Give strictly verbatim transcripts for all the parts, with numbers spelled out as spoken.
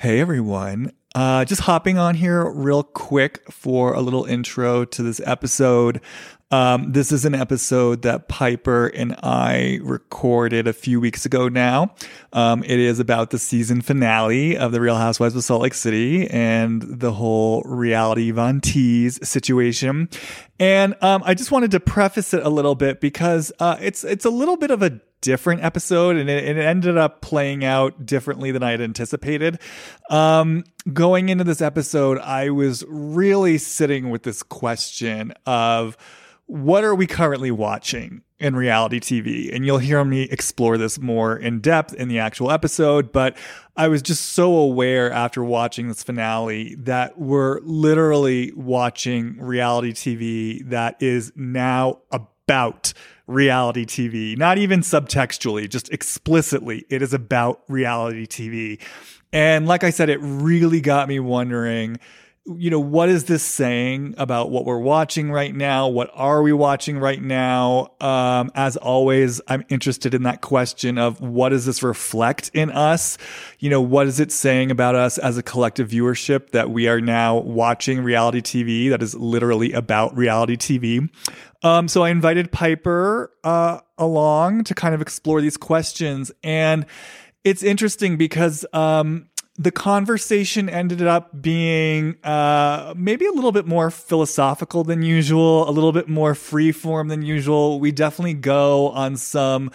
Hey everyone. Uh, just hopping on here real quick for a little intro to this episode. Um, this is an episode that Piper and I recorded a few weeks ago now. Um, it is about the season finale of The Real Housewives of Salt Lake City and the whole reality Von Tease situation. And um, I just wanted to preface it a little bit because uh, it's it's a little bit of a different episode, and it, it ended up playing out differently than I had anticipated. Um, going into this episode, I was really sitting with this question of what are we currently watching in reality T V? And you'll hear me explore this more in depth in the actual episode, but I was just so aware after watching this finale that we're literally watching reality T V that is now about reality T V, not even subtextually, just explicitly. It is about reality T V. And like I said, it really got me wondering, you know, what is this saying about what we're watching right now? What are we watching right now? Um, as always, I'm interested in that question of what does this reflect in us? You know, what is it saying about us as a collective viewership that we are now watching reality T V that is literally about reality T V? Um, so I invited Piper uh, along to kind of explore these questions. And it's interesting because um, the conversation ended up being uh, maybe a little bit more philosophical than usual, a little bit more free form than usual. We definitely go on some,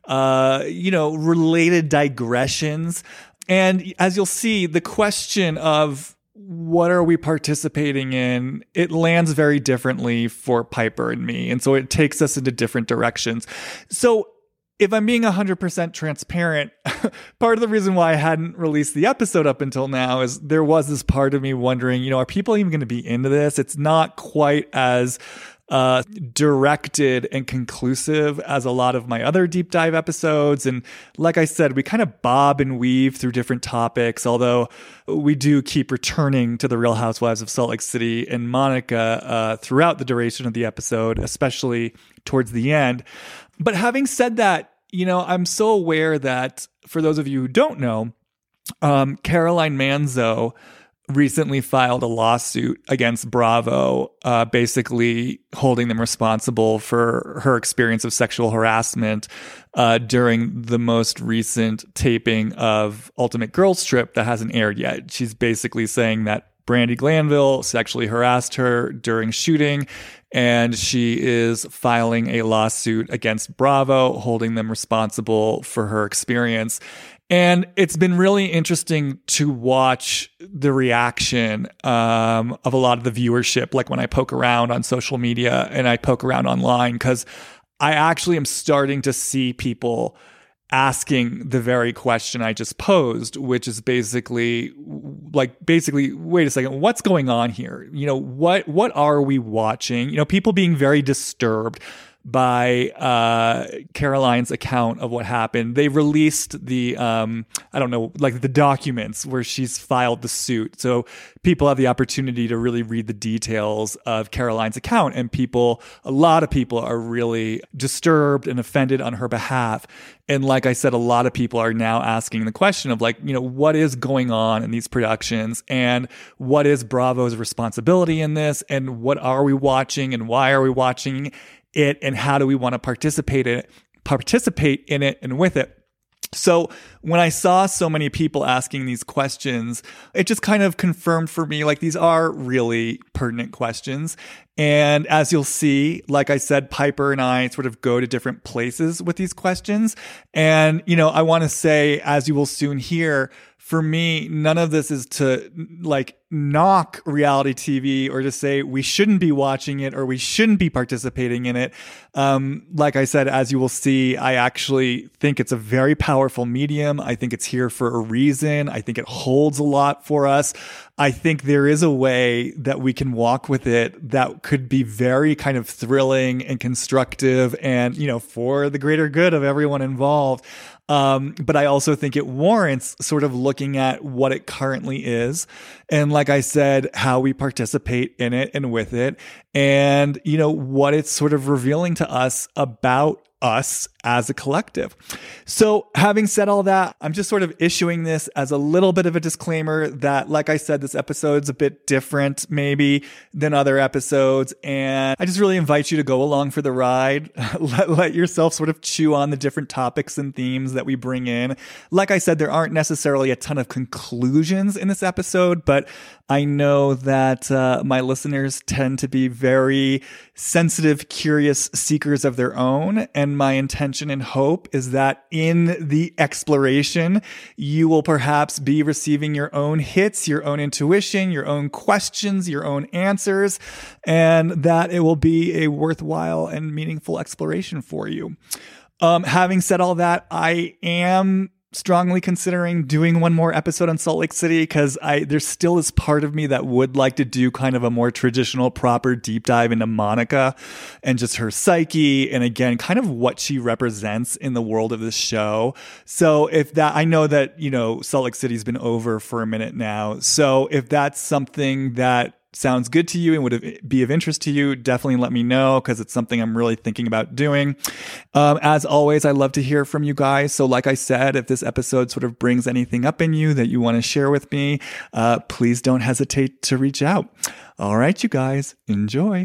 uh, you know, related digressions. And as you'll see, the question of what are we participating in, it lands very differently for Piper and me. And so it takes us into different directions. So if I'm being one hundred percent transparent, part of the reason why I hadn't released the episode up until now is there was this part of me wondering, you know, are people even going to be into this? It's not quite as uh, directed and conclusive as a lot of my other deep dive episodes. And like I said, we kind of bob and weave through different topics, although we do keep returning to the Real Housewives of Salt Lake City and Monica uh, throughout the duration of the episode, especially towards the end. But having said that, you know, I'm so aware that for those of you who don't know, um, Caroline Manzo recently filed a lawsuit against Bravo, uh, basically holding them responsible for her experience of sexual harassment uh, during the most recent taping of Ultimate Girls Trip that hasn't aired yet. She's basically saying that Brandi Glanville sexually harassed her during shooting, and she is filing a lawsuit against Bravo, holding them responsible for her experience. And it's been really interesting to watch the reaction um, of a lot of the viewership, like when I poke around on social media and I poke around online, because I actually am starting to see people asking the very question I just posed, which is basically like, basically, wait a second, what's going on here? You know, what, what are we watching? You know, people being very disturbed by uh, Caroline's account of what happened. They released the, um, I don't know, like the documents where she's filed the suit. So people have the opportunity to really read the details of Caroline's account. And people, a lot of people are really disturbed and offended on her behalf. And like I said, a lot of people are now asking the question of like, you know, what is going on in these productions and what is Bravo's responsibility in this? And what are we watching and why are we watching it, and how do we want to participate in it, participate in it and with it? So when I saw so many people asking these questions, it just kind of confirmed for me, like, these are really pertinent questions. And as you'll see, like I said, Piper and I sort of go to different places with these questions. And, you know, I want to say, as you will soon hear, for me, none of this is to like knock reality T V or to say we shouldn't be watching it or we shouldn't be participating in it. Um, like I said, as you will see, I actually think it's a very powerful medium. I think it's here for a reason. I think it holds a lot for us. I think there is a way that we can walk with it that could be very kind of thrilling and constructive and, you know, for the greater good of everyone involved. Um, but I also think it warrants sort of looking at what it currently is. And like I said, how we participate in it and with it, and, you know, what it's sort of revealing to us about us as a collective. So having said all that, I'm just sort of issuing this as a little bit of a disclaimer that, like I said, this episode's a bit different maybe than other episodes. And I just really invite you to go along for the ride. let, let yourself sort of chew on the different topics and themes that we bring in. Like I said, there aren't necessarily a ton of conclusions in this episode, but I know that uh, my listeners tend to be very sensitive, curious seekers of their own. And my intention and hope is that in the exploration, you will perhaps be receiving your own hits, your own intuition, your own questions, your own answers, and that it will be a worthwhile and meaningful exploration for you. Um, having said all that, I am strongly considering doing one more episode on Salt Lake City because I there's still this part of me that would like to do kind of a more traditional, proper deep dive into Monica and just her psyche, and again, kind of what she represents in the world of this show. So if that, I know that, you know, Salt Lake City's been over for a minute now. So if that's something that sounds good to you and would be of interest to you, definitely let me know because it's something I'm really thinking about doing. Um, as always, I love to hear from you guys. So like I said, if this episode sort of brings anything up in you that you want to share with me, uh, please don't hesitate to reach out. All right, you guys, enjoy.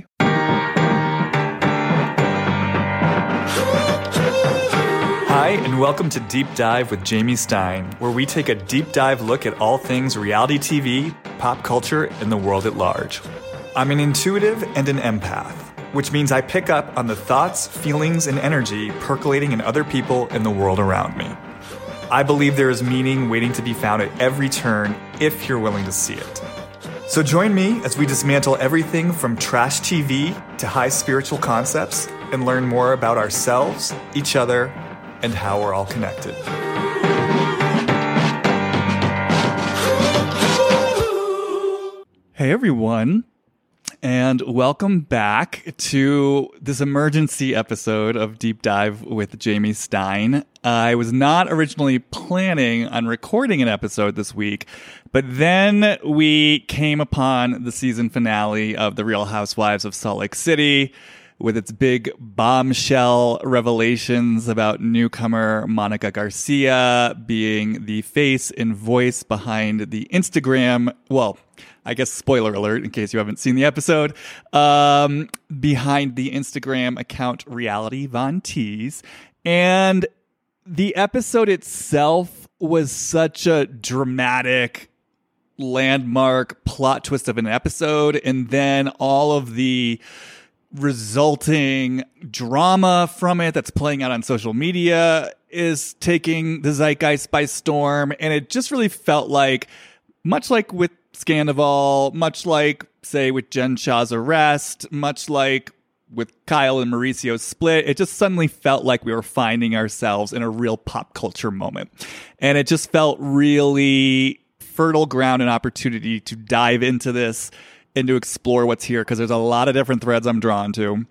Hi, and welcome to Deep Dive with Jamie Stein, where we take a deep dive look at all things reality T V, pop culture, and the world at large. I'm an intuitive and an empath, which means I pick up on the thoughts, feelings, and energy percolating in other people and the world around me. I believe there is meaning waiting to be found at every turn if you're willing to see it. So join me as we dismantle everything from trash T V to high spiritual concepts and learn more about ourselves, each other, and how we're all connected. Hey everyone, and welcome back to this emergency episode of Deep Dive with Jamie Stein. I was not originally planning on recording an episode this week, but then we came upon the season finale of The Real Housewives of Salt Lake City, with its big bombshell revelations about newcomer Monica Garcia being the face and voice behind the Instagram, well, I guess spoiler alert in case you haven't seen the episode, um, behind the Instagram account Reality Von Tease. And the episode itself was such a dramatic, landmark plot twist of an episode, and then all of the resulting drama from it that's playing out on social media is taking the zeitgeist by storm. And it just really felt like, much like with Scandival, much like, say, with Jen Shah's arrest, much like with Kyle and Mauricio's split, it just suddenly felt like we were finding ourselves in a real pop culture moment. And it just felt really fertile ground and opportunity to dive into this and to explore what's here, because there's a lot of different threads I'm drawn to.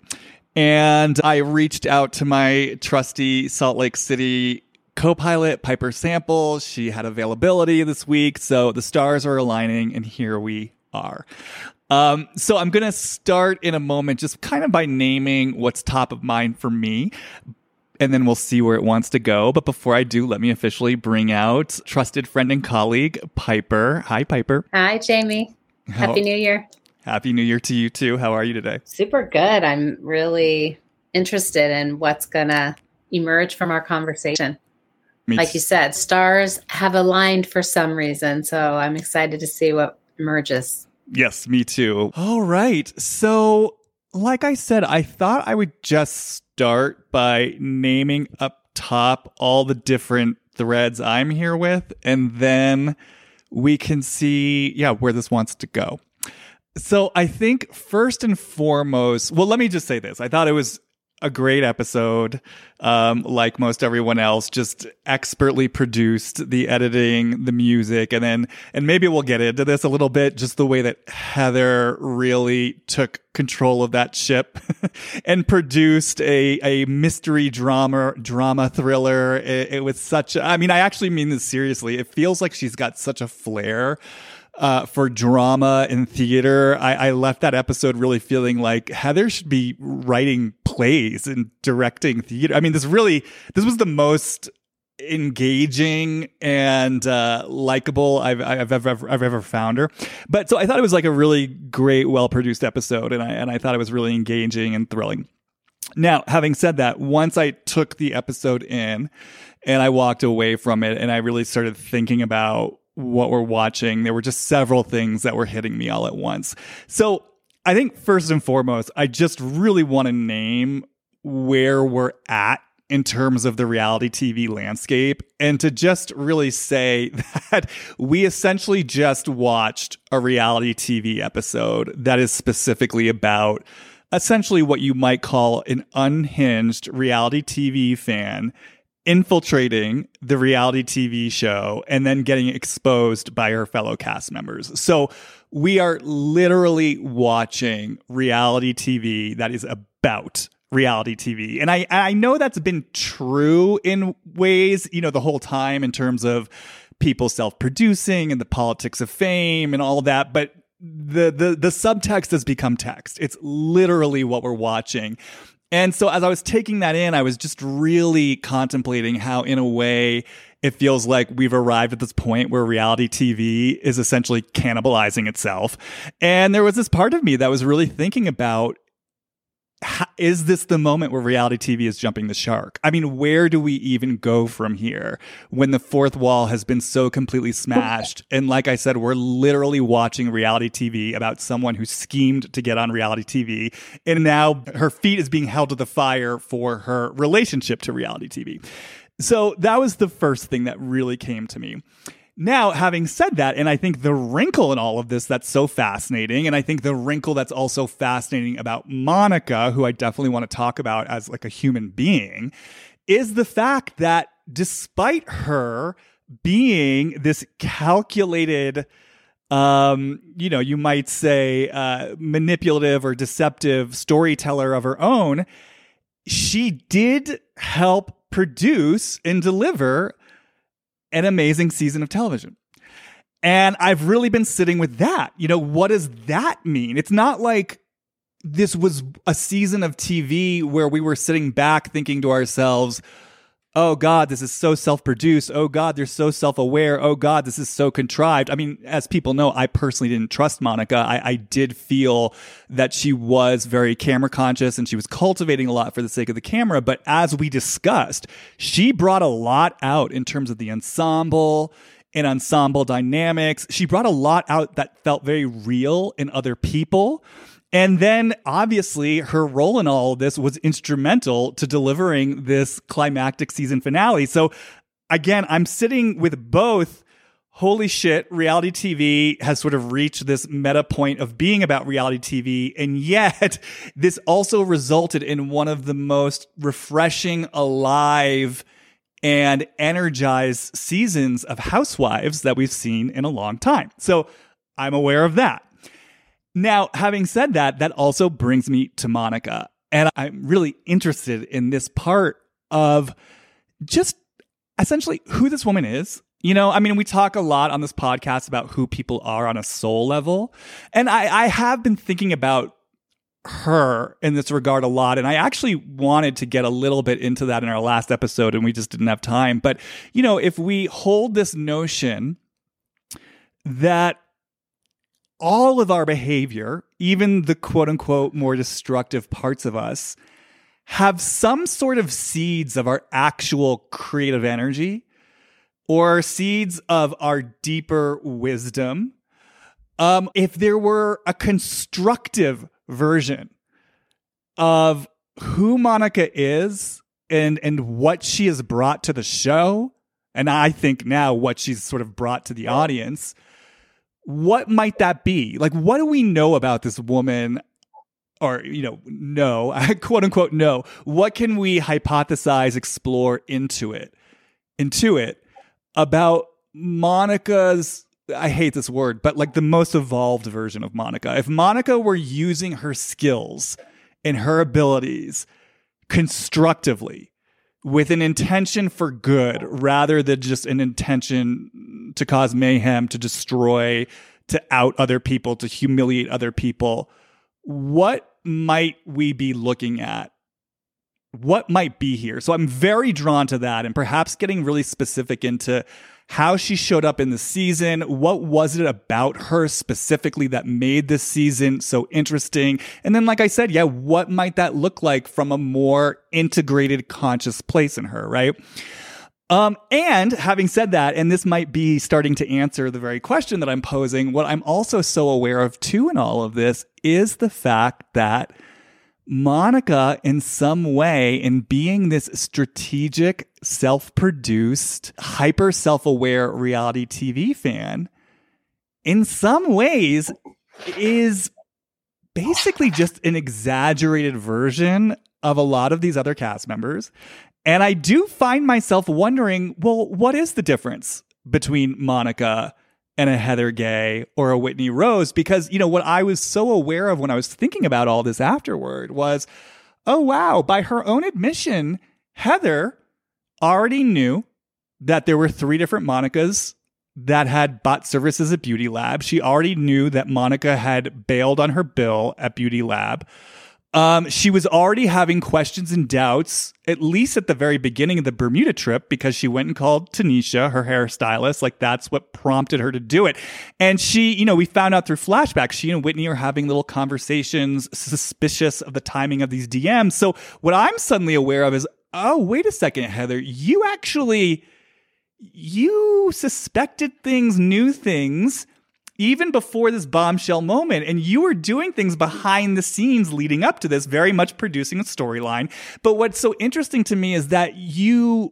And I reached out to my trusty Salt Lake City co-pilot, Piper Sample. She had availability this week, so the stars are aligning, and here we are. Um, so I'm going to start in a moment just kind of by naming what's top of mind for me, and then we'll see where it wants to go. But before I do, let me officially bring out trusted friend and colleague, Piper. Hi, Piper. Hi, Jamie. How- Happy New Year. Happy New Year to you too. How are you today? Super good. I'm really interested in what's going to emerge from our conversation. Me like you said, stars have aligned for some reason. So I'm excited to see what emerges. Yes, me too. All right. So like I said, I thought I would just start by naming up top all the different threads I'm here with, and then we can see, yeah, where this wants to go. So I think first and foremost, well, let me just say this. I thought it was a great episode. Um, like most everyone else, just expertly produced, the editing, the music, and then, and maybe we'll get into this a little bit, just the way that Heather really took control of that ship and produced a, a mystery drama, drama thriller. It, it was such a, I mean, I actually mean this seriously. It feels like she's got such a flair Uh, for drama and theater. I, I left that episode really feeling like Heather should be writing plays and directing theater. I mean, this really, this was the most engaging and uh, likable I've, I've ever I've ever found her. But so I thought it was like a really great, well produced episode, and I and I thought it was really engaging and thrilling. Now, having said that, once I took the episode in and I walked away from it, and I really started thinking about what we're watching, there were just several things that were hitting me all at once. So I think first and foremost, I just really want to name where we're at in terms of the reality T V landscape, and to just really say that we essentially just watched a reality T V episode that is specifically about essentially what you might call an unhinged reality T V fan infiltrating the reality T V show and then getting exposed by her fellow cast members. So we are literally watching reality T V that is about reality T V. And I I know that's been true in ways, you know, the whole time in terms of people self-producing and the politics of fame and all of that, but the the the subtext has become text. It's literally what we're watching. And so as I was taking that in, I was just really contemplating how, in a way, it feels like we've arrived at this point where reality T V is essentially cannibalizing itself. And there was this part of me that was really thinking about, how, is this the moment where reality T V is jumping the shark? I mean, where do we even go from here when the fourth wall has been so completely smashed? And like I said, we're literally watching reality T V about someone who schemed to get on reality T V. And now her feet is being held to the fire for her relationship to reality T V. So that was the first thing that really came to me. Now, having said that, and I think the wrinkle in all of this that's so fascinating, and I think the wrinkle that's also fascinating about Monica, who I definitely want to talk about as like a human being, is the fact that despite her being this calculated, um, you know, you might say uh, manipulative or deceptive storyteller of her own, she did help produce and deliver an amazing season of television. And I've really been sitting with that. You know, what does that mean? It's not like this was a season of T V where we were sitting back thinking to ourselves, oh God, this is so self-produced. Oh God, they're so self-aware. Oh God, this is so contrived. I mean, as people know, I personally didn't trust Monica. I, I did feel that she was very camera conscious and she was cultivating a lot for the sake of the camera. But as we discussed, she brought a lot out in terms of the ensemble and ensemble dynamics. She brought a lot out that felt very real in other people. And then, obviously, her role in all of this was instrumental to delivering this climactic season finale. So, again, I'm sitting with both, holy shit, reality T V has sort of reached this meta point of being about reality T V. And yet, this also resulted in one of the most refreshing, alive, and energized seasons of Housewives that we've seen in a long time. So, I'm aware of that. Now, having said that, that also brings me to Monica. And I'm really interested in this part of just essentially who this woman is. You know, I mean, we talk a lot on this podcast about who people are on a soul level. And I, I have been thinking about her in this regard a lot. And I actually wanted to get a little bit into that in our last episode, and we just didn't have time. But, you know, if we hold this notion that all of our behavior, even the quote unquote more destructive parts of us, have some sort of seeds of our actual creative energy or seeds of our deeper wisdom. Um, if there were a constructive version of who Monica is and, and what she has brought to the show, and I think now what she's sort of brought to the audience, what might that be? Like, what do we know about this woman? Or, you know, no, quote unquote, no. What can we hypothesize, explore into it, into it about Monica's, I hate this word, but like the most evolved version of Monica? If Monica were using her skills and her abilities constructively with an intention for good rather than just an intention to cause mayhem, to destroy, to out other people, to humiliate other people, what might we be looking at what might be here. So I'm very drawn to that, and perhaps getting really specific into how she showed up in the season. What was it about her specifically that made this season so interesting? And then, like I said, yeah, what might that look like from a more integrated, conscious place in her, right? Um, and having said that, and this might be starting to answer the very question that I'm posing, what I'm also so aware of too in all of this is the fact that Monica, in some way, in being this strategic, self-produced, hyper self-aware reality T V fan, in some ways is basically just an exaggerated version of a lot of these other cast members. And I do find myself wondering, well, what is the difference between Monica and a Heather Gay or a Whitney Rose? Because, you know, what I was so aware of when I was thinking about all this afterward was, oh, wow, by her own admission, Heather already knew that there were three different Monicas that had bought services at Beauty Lab. She already knew that Monica had bailed on her bill at Beauty Lab. Um, she was already having questions and doubts, at least at the very beginning of the Bermuda trip, because she went and called Tanisha, her hairstylist. Like, that's what prompted her to do it. And she, you know, we found out through flashbacks, she and Whitney are having little conversations, suspicious of the timing of these D Ms. So what I'm suddenly aware of is, oh, wait a second, Heather, you actually, you suspected things, knew things, even before this bombshell moment. And you were doing things behind the scenes leading up to this, very much producing a storyline. But what's so interesting to me is that you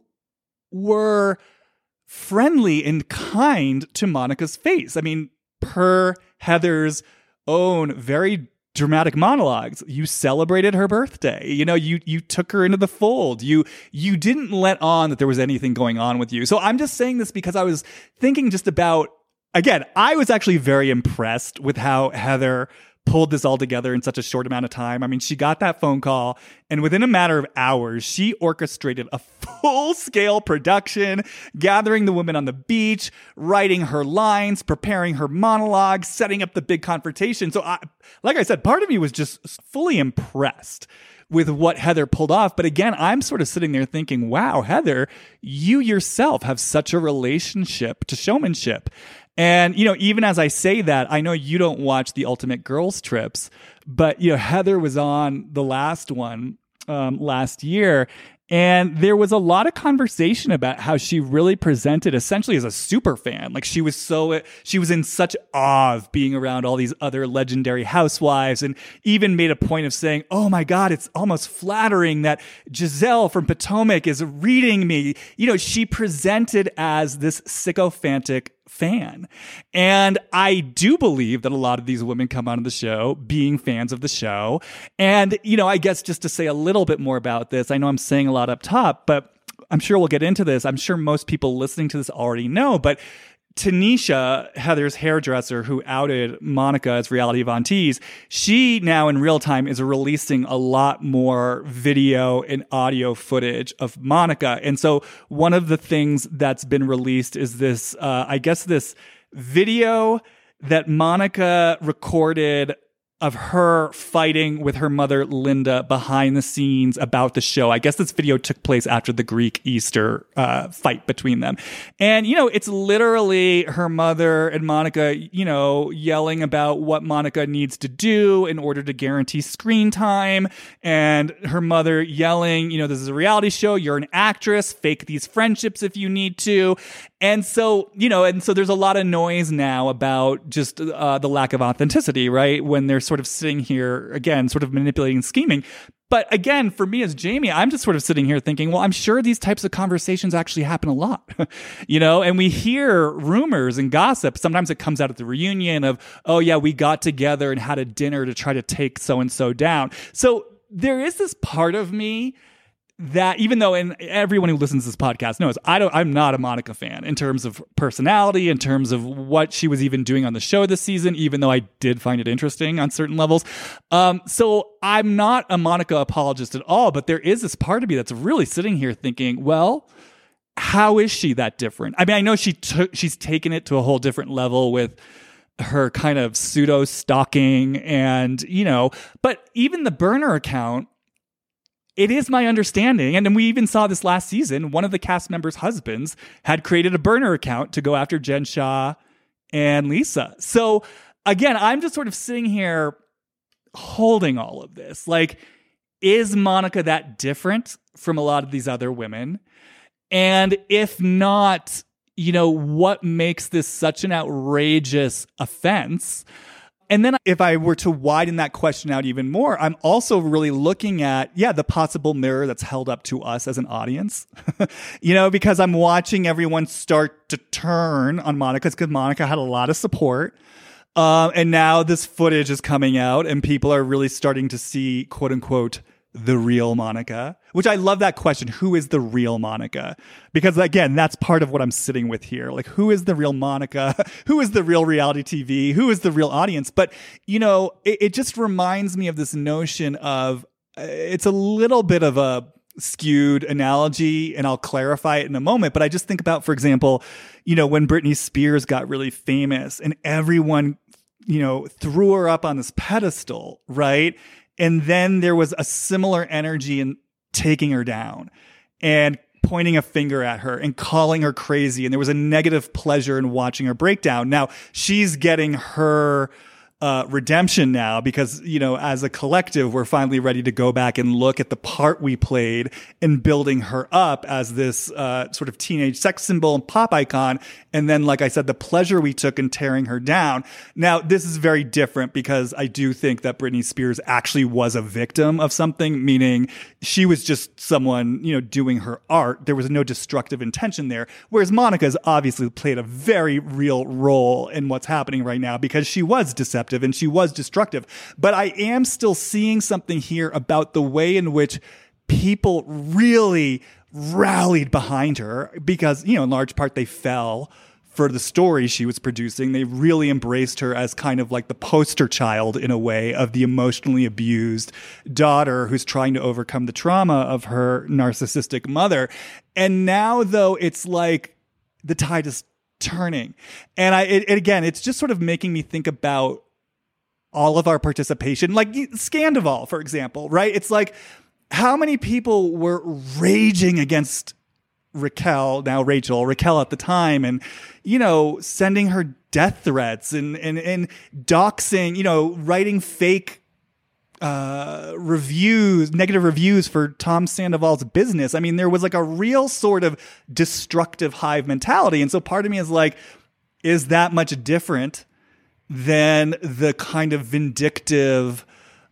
were friendly and kind to Monica's face. I mean, per Heather's own very dramatic monologues, you celebrated her birthday. You know, you you took her into the fold. You you didn't let on that there was anything going on with you. So I'm just saying this because I was thinking just about, again, I was actually very impressed with how Heather pulled this all together in such a short amount of time. I mean, she got that phone call, and within a matter of hours, she orchestrated a full-scale production, gathering the women on the beach, writing her lines, preparing her monologues, setting up the big confrontation. So, I, like I said, part of me was just fully impressed with what Heather pulled off. But again, I'm sort of sitting there thinking, wow, Heather, you yourself have such a relationship to showmanship. And, you know, even as I say that, I know you don't watch the Ultimate Girls Trips, but, you know, Heather was on the last one um, last year. And there was a lot of conversation about how she really presented essentially as a super fan. Like, she was so, she was in such awe of being around all these other legendary housewives, and even made a point of saying, oh my God, it's almost flattering that Giselle from Potomac is reading me. You know, she presented as this sycophantic fan. And I do believe that a lot of these women come onto the show being fans of the show. And, you know, I guess just to say a little bit more about this, I know I'm saying a lot up top, but I'm sure we'll get into this. I'm sure most people listening to this already know, but Tanisha, Heather's hairdresser who outed Monica as reality Von Teese, she now in real time is releasing a lot more video and audio footage of Monica. And so one of the things that's been released is this, uh, I guess this video that Monica recorded of her fighting with her mother, Linda, behind the scenes about the show. I guess this video took place after the Greek Easter uh, fight between them. And, you know, it's literally her mother and Monica, you know, yelling about what Monica needs to do in order to guarantee screen time. And her mother yelling, you know, this is a reality show. You're an actress. Fake these friendships if you need to. And so, you know, and so there's a lot of noise now about just uh, the lack of authenticity, right? When they're sort of sitting here, again, sort of manipulating and scheming. But again, for me as Jamie, I'm just sort of sitting here thinking, well, I'm sure these types of conversations actually happen a lot, you know, and we hear rumors and gossip. Sometimes it comes out at the reunion of, oh yeah, we got together and had a dinner to try to take so-and-so down. So there is this part of me that, even though, and everyone who listens to this podcast knows, I don't, I'm not a Monica fan in terms of personality, in terms of what she was even doing on the show this season, even though I did find it interesting on certain levels. Um, so I'm not a Monica apologist at all, but there is this part of me that's really sitting here thinking, well, how is she that different? I mean, I know she took, she's taken it to a whole different level with her kind of pseudo stalking and, you know, but even the burner account, it is my understanding, and we even saw this last season, one of the cast members' husbands had created a burner account to go after Jen Shah and Lisa. So again, I'm just sort of sitting here holding all of this. Like, is Monica that different from a lot of these other women? And if not, you know, what makes this such an outrageous offense? And then if I were to widen that question out even more, I'm also really looking at, yeah, the possible mirror that's held up to us as an audience, you know, because I'm watching everyone start to turn on Monica because Monica had a lot of support. Um, and now this footage is coming out and people are really starting to see, quote unquote, the real Monica, which I love that question. Who is the real Monica? Because again, that's part of what I'm sitting with here. Like, who is the real Monica? Who is the real reality T V? Who is the real audience? But, you know, it, it just reminds me of this notion of, uh, it's a little bit of a skewed analogy, and I'll clarify it in a moment. But I just think about, for example, you know, when Britney Spears got really famous and everyone, you know, threw her up on this pedestal, right? And then there was a similar energy in taking her down and pointing a finger at her and calling her crazy. And there was a negative pleasure in watching her breakdown. Now she's getting her uh, redemption now because, you know, as a collective, we're finally ready to go back and look at the part we played in building her up as this uh, sort of teenage sex symbol and pop icon. And then, like I said, the pleasure we took in tearing her down. Now, this is very different because I do think that Britney Spears actually was a victim of something, meaning she was just someone, you know, doing her art. There was no destructive intention there. Whereas Monica's obviously played a very real role in what's happening right now because she was deceptive and she was destructive. But I am still seeing something here about the way in which people really rallied behind her because, you know, in large part they fell for the story she was producing. They really embraced her as kind of like the poster child in a way of the emotionally abused daughter who's trying to overcome the trauma of her narcissistic mother. And now, though, it's like the tide is turning. And I, it, it, again, it's just sort of making me think about all of our participation, like Scandival, for example, right? It's like, how many people were raging against Raquel, now Rachel, Raquel at the time, and, you know, sending her death threats and, and, and doxing, you know, writing fake uh, reviews, negative reviews for Tom Sandoval's business. I mean, there was like a real sort of destructive hive mentality. And so part of me is like, is that much different than the kind of vindictive,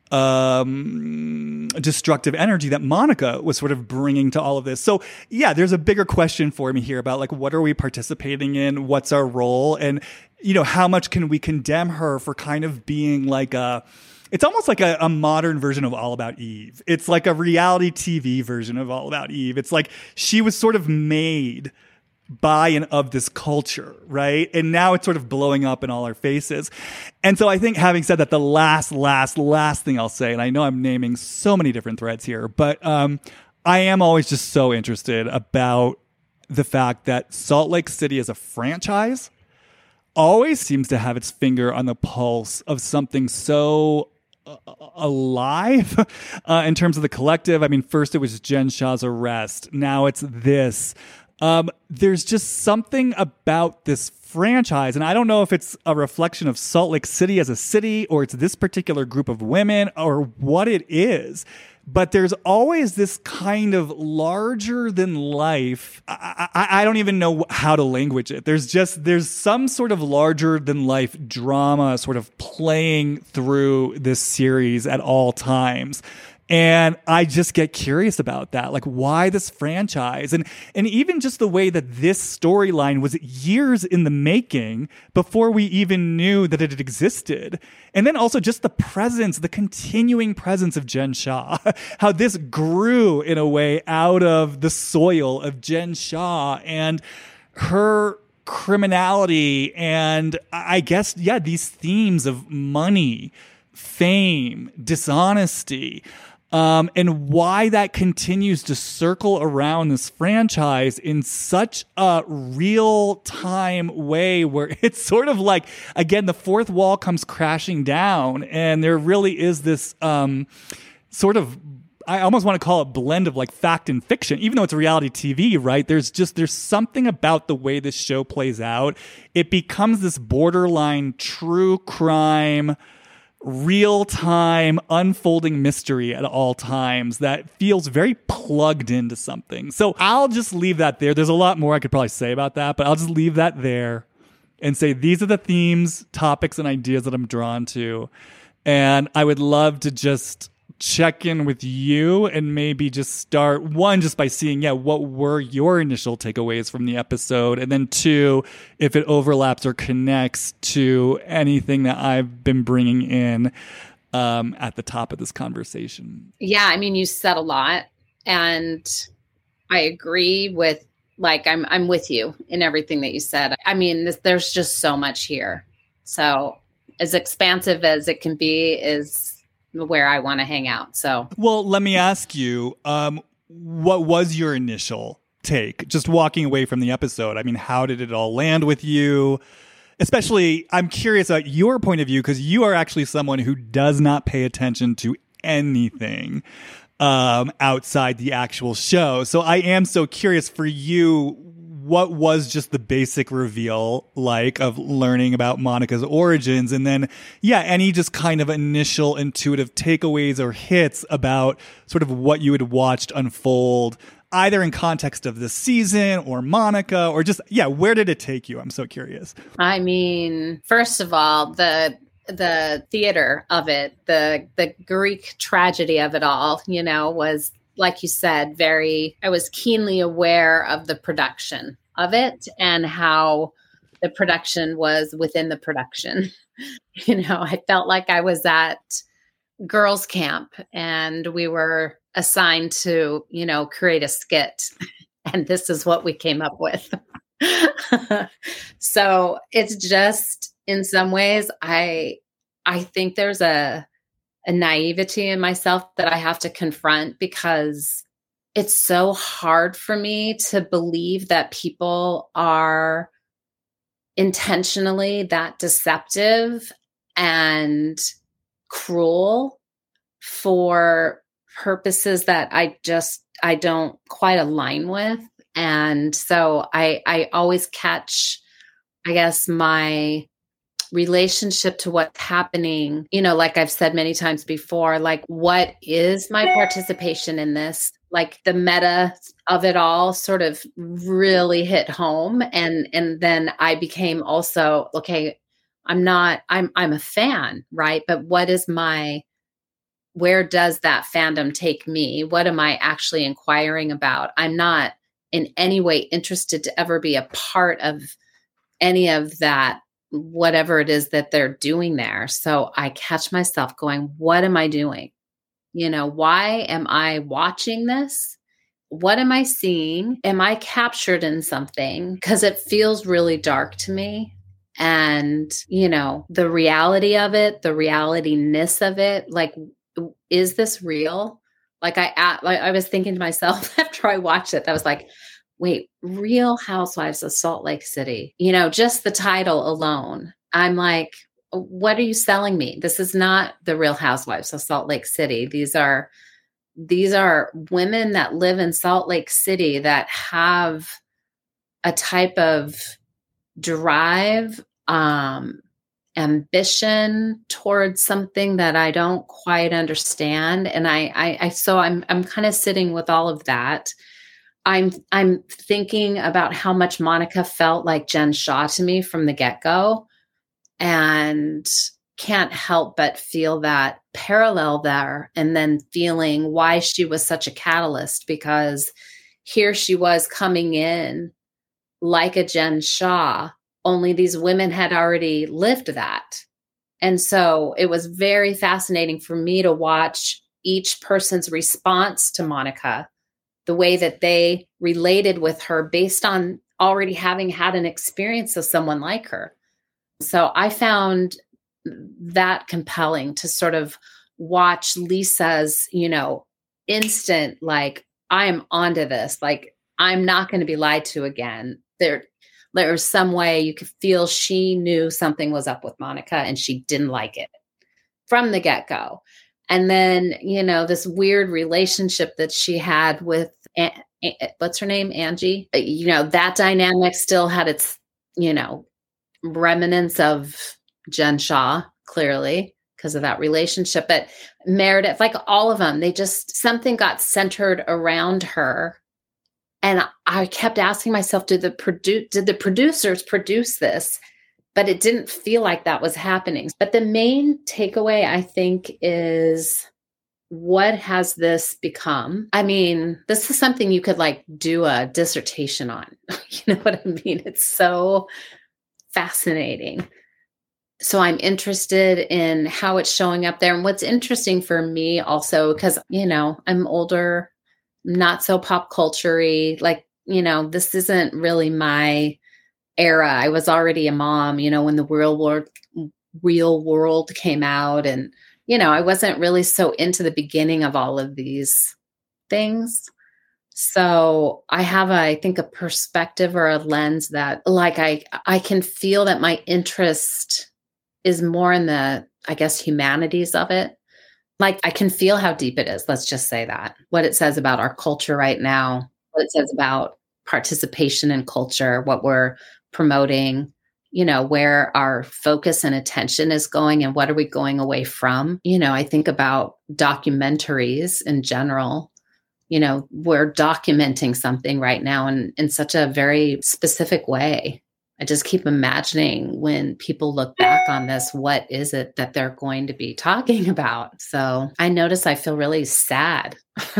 um, destructive energy that Monica was sort of bringing to all of this? So yeah, there's a bigger question for me here about like, what are we participating in? What's our role? And, you know, how much can we condemn her for kind of being like a, it's almost like a, a modern version of All About Eve. It's like a reality T V version of All About Eve. It's like she was sort of made by and of this culture, right? And now it's sort of blowing up in all our faces. And so I think, having said that, the last, last, last thing I'll say, and I know I'm naming so many different threads here, but um, I am always just so interested about the fact that Salt Lake City as a franchise always seems to have its finger on the pulse of something so uh, alive uh, in terms of the collective. I mean, first it was Jen Shah's arrest. Now it's this. Um, there's just something about this franchise, and I don't know if it's a reflection of Salt Lake City as a city, or it's this particular group of women, or what it is, but there's always this kind of larger than life. I, I, I don't even know how to language it. There's just, there's some sort of larger than life drama sort of playing through this series at all times. And I just get curious about that. Like, why this franchise? And and even just the way that this storyline was years in the making before we even knew that it had existed. And then also just the presence, the continuing presence of Jen Shah. How this grew in a way out of the soil of Jen Shah and her criminality. And I guess, yeah, these themes of money, fame, dishonesty. Um, and why that continues to circle around this franchise in such a real-time way where it's sort of like, again, the fourth wall comes crashing down and there really is this um, sort of I almost want to call it a blend of like fact and fiction, even though it's reality T V, right? There's just, there's something about the way this show plays out. It becomes this borderline true crime, real-time unfolding mystery at all times that feels very plugged into something. So I'll just leave that there. There's a lot more I could probably say about that, but I'll just leave that there and say these are the themes, topics, and ideas that I'm drawn to. And I would love to just check in with you and maybe just start, one, just by seeing, yeah, what were your initial takeaways from the episode? And then two, if it overlaps or connects to anything that I've been bringing in um, at the top of this conversation. Yeah, I mean, you said a lot, and I agree with, like, I'm I'm with you in everything that you said. I mean, this, there's just so much here. So as expansive as it can be is where I want to hang out. So, well, let me ask you, um, what was your initial take? Just walking away from the episode. I mean, how did it all land with you? Especially, I'm curious about your point of view, because you are actually someone who does not pay attention to anything um, outside the actual show. So I am so curious for you, what was just the basic reveal like of learning about Monica's origins? And then, yeah, any just kind of initial intuitive takeaways or hits about sort of what you had watched unfold, either in context of this season or Monica, or just, yeah, where did it take you? I'm so curious. I mean, first of all, the the theater of it, the the Greek tragedy of it all, you know, was, like you said, very, I was keenly aware of the production of it and how the production was within the production. You know, I felt like I was at girls' camp and we were assigned to, you know, create a skit. And this is what we came up with. So it's just, in some ways, I, I think there's a, a naivety in myself that I have to confront, because it's so hard for me to believe that people are intentionally that deceptive and cruel for purposes that I just, I don't quite align with. And so I, I always catch, I guess, my relationship to what's happening, you know, like I've said many times before, like, what is my participation in this? Like, the meta of it all sort of really hit home. And, and then I became also, okay, I'm not, I'm, I'm a fan, right? But what is my, where does that fandom take me? What am I actually inquiring about? I'm not in any way interested to ever be a part of any of that, whatever it is that they're doing there. So I catch myself going, what am I doing? You know, why am I watching this? What am I seeing? Am I captured in something? Because it feels really dark to me. And, you know, the reality of it, the reality-ness of it, like, is this real? Like I, like I was thinking to myself after I watched it, I was like, wait, Real Housewives of Salt Lake City, you know, just the title alone. I'm like, what are you selling me? This is not the Real Housewives of Salt Lake City. These are, these are women that live in Salt Lake City that have a type of drive, um, ambition towards something that I don't quite understand. And I, I, I so I'm, I'm kind of sitting with all of that. I'm, I'm thinking about how much Monica felt like Jen Shah to me from the get-go, and can't help but feel that parallel there. And then feeling why she was such a catalyst, because here she was coming in like a Jen Shah, only these women had already lived that. And so it was very fascinating for me to watch each person's response to Monica, the way that they related with her based on already having had an experience of someone like her. So I found that compelling to sort of watch Lisa's, you know, instant, like, I am onto this. Like, I'm not going to be lied to again. There, there was some way you could feel she knew something was up with Monica and she didn't like it from the get-go. And then, you know, this weird relationship that she had with, what's her name? Angie. You know, that dynamic still had its, you know, remnants of Jen Shah, clearly, because of that relationship. But Meredith, like all of them, they just, something got centered around her. And I kept asking myself, did the produ- did the producers produce this? But it didn't feel like that was happening. But the main takeaway, I think, is what has this become? I mean, this is something you could like do a dissertation on. You know what I mean? It's so fascinating. So I'm interested in how it's showing up there. And what's interesting for me also, because, you know, I'm older, not so pop culture-y, like, you know, this isn't really my era. I was already a mom, you know, when the real world, real world came out. And, you know, I wasn't really so into the beginning of all of these things. So I have, a, I think, a perspective or a lens that like, I, I can feel that my interest is more in the, I guess, humanities of it. Like I can feel how deep it is. Let's just say that. What it says about our culture right now, what it says about participation in culture, what we're promoting, you know, where our focus and attention is going and what are we going away from? You know, I think about documentaries in general. You know, we're documenting something right now in, in such a very specific way. I just keep imagining when people look back on this, what is it that they're going to be talking about? So I notice I feel really sad.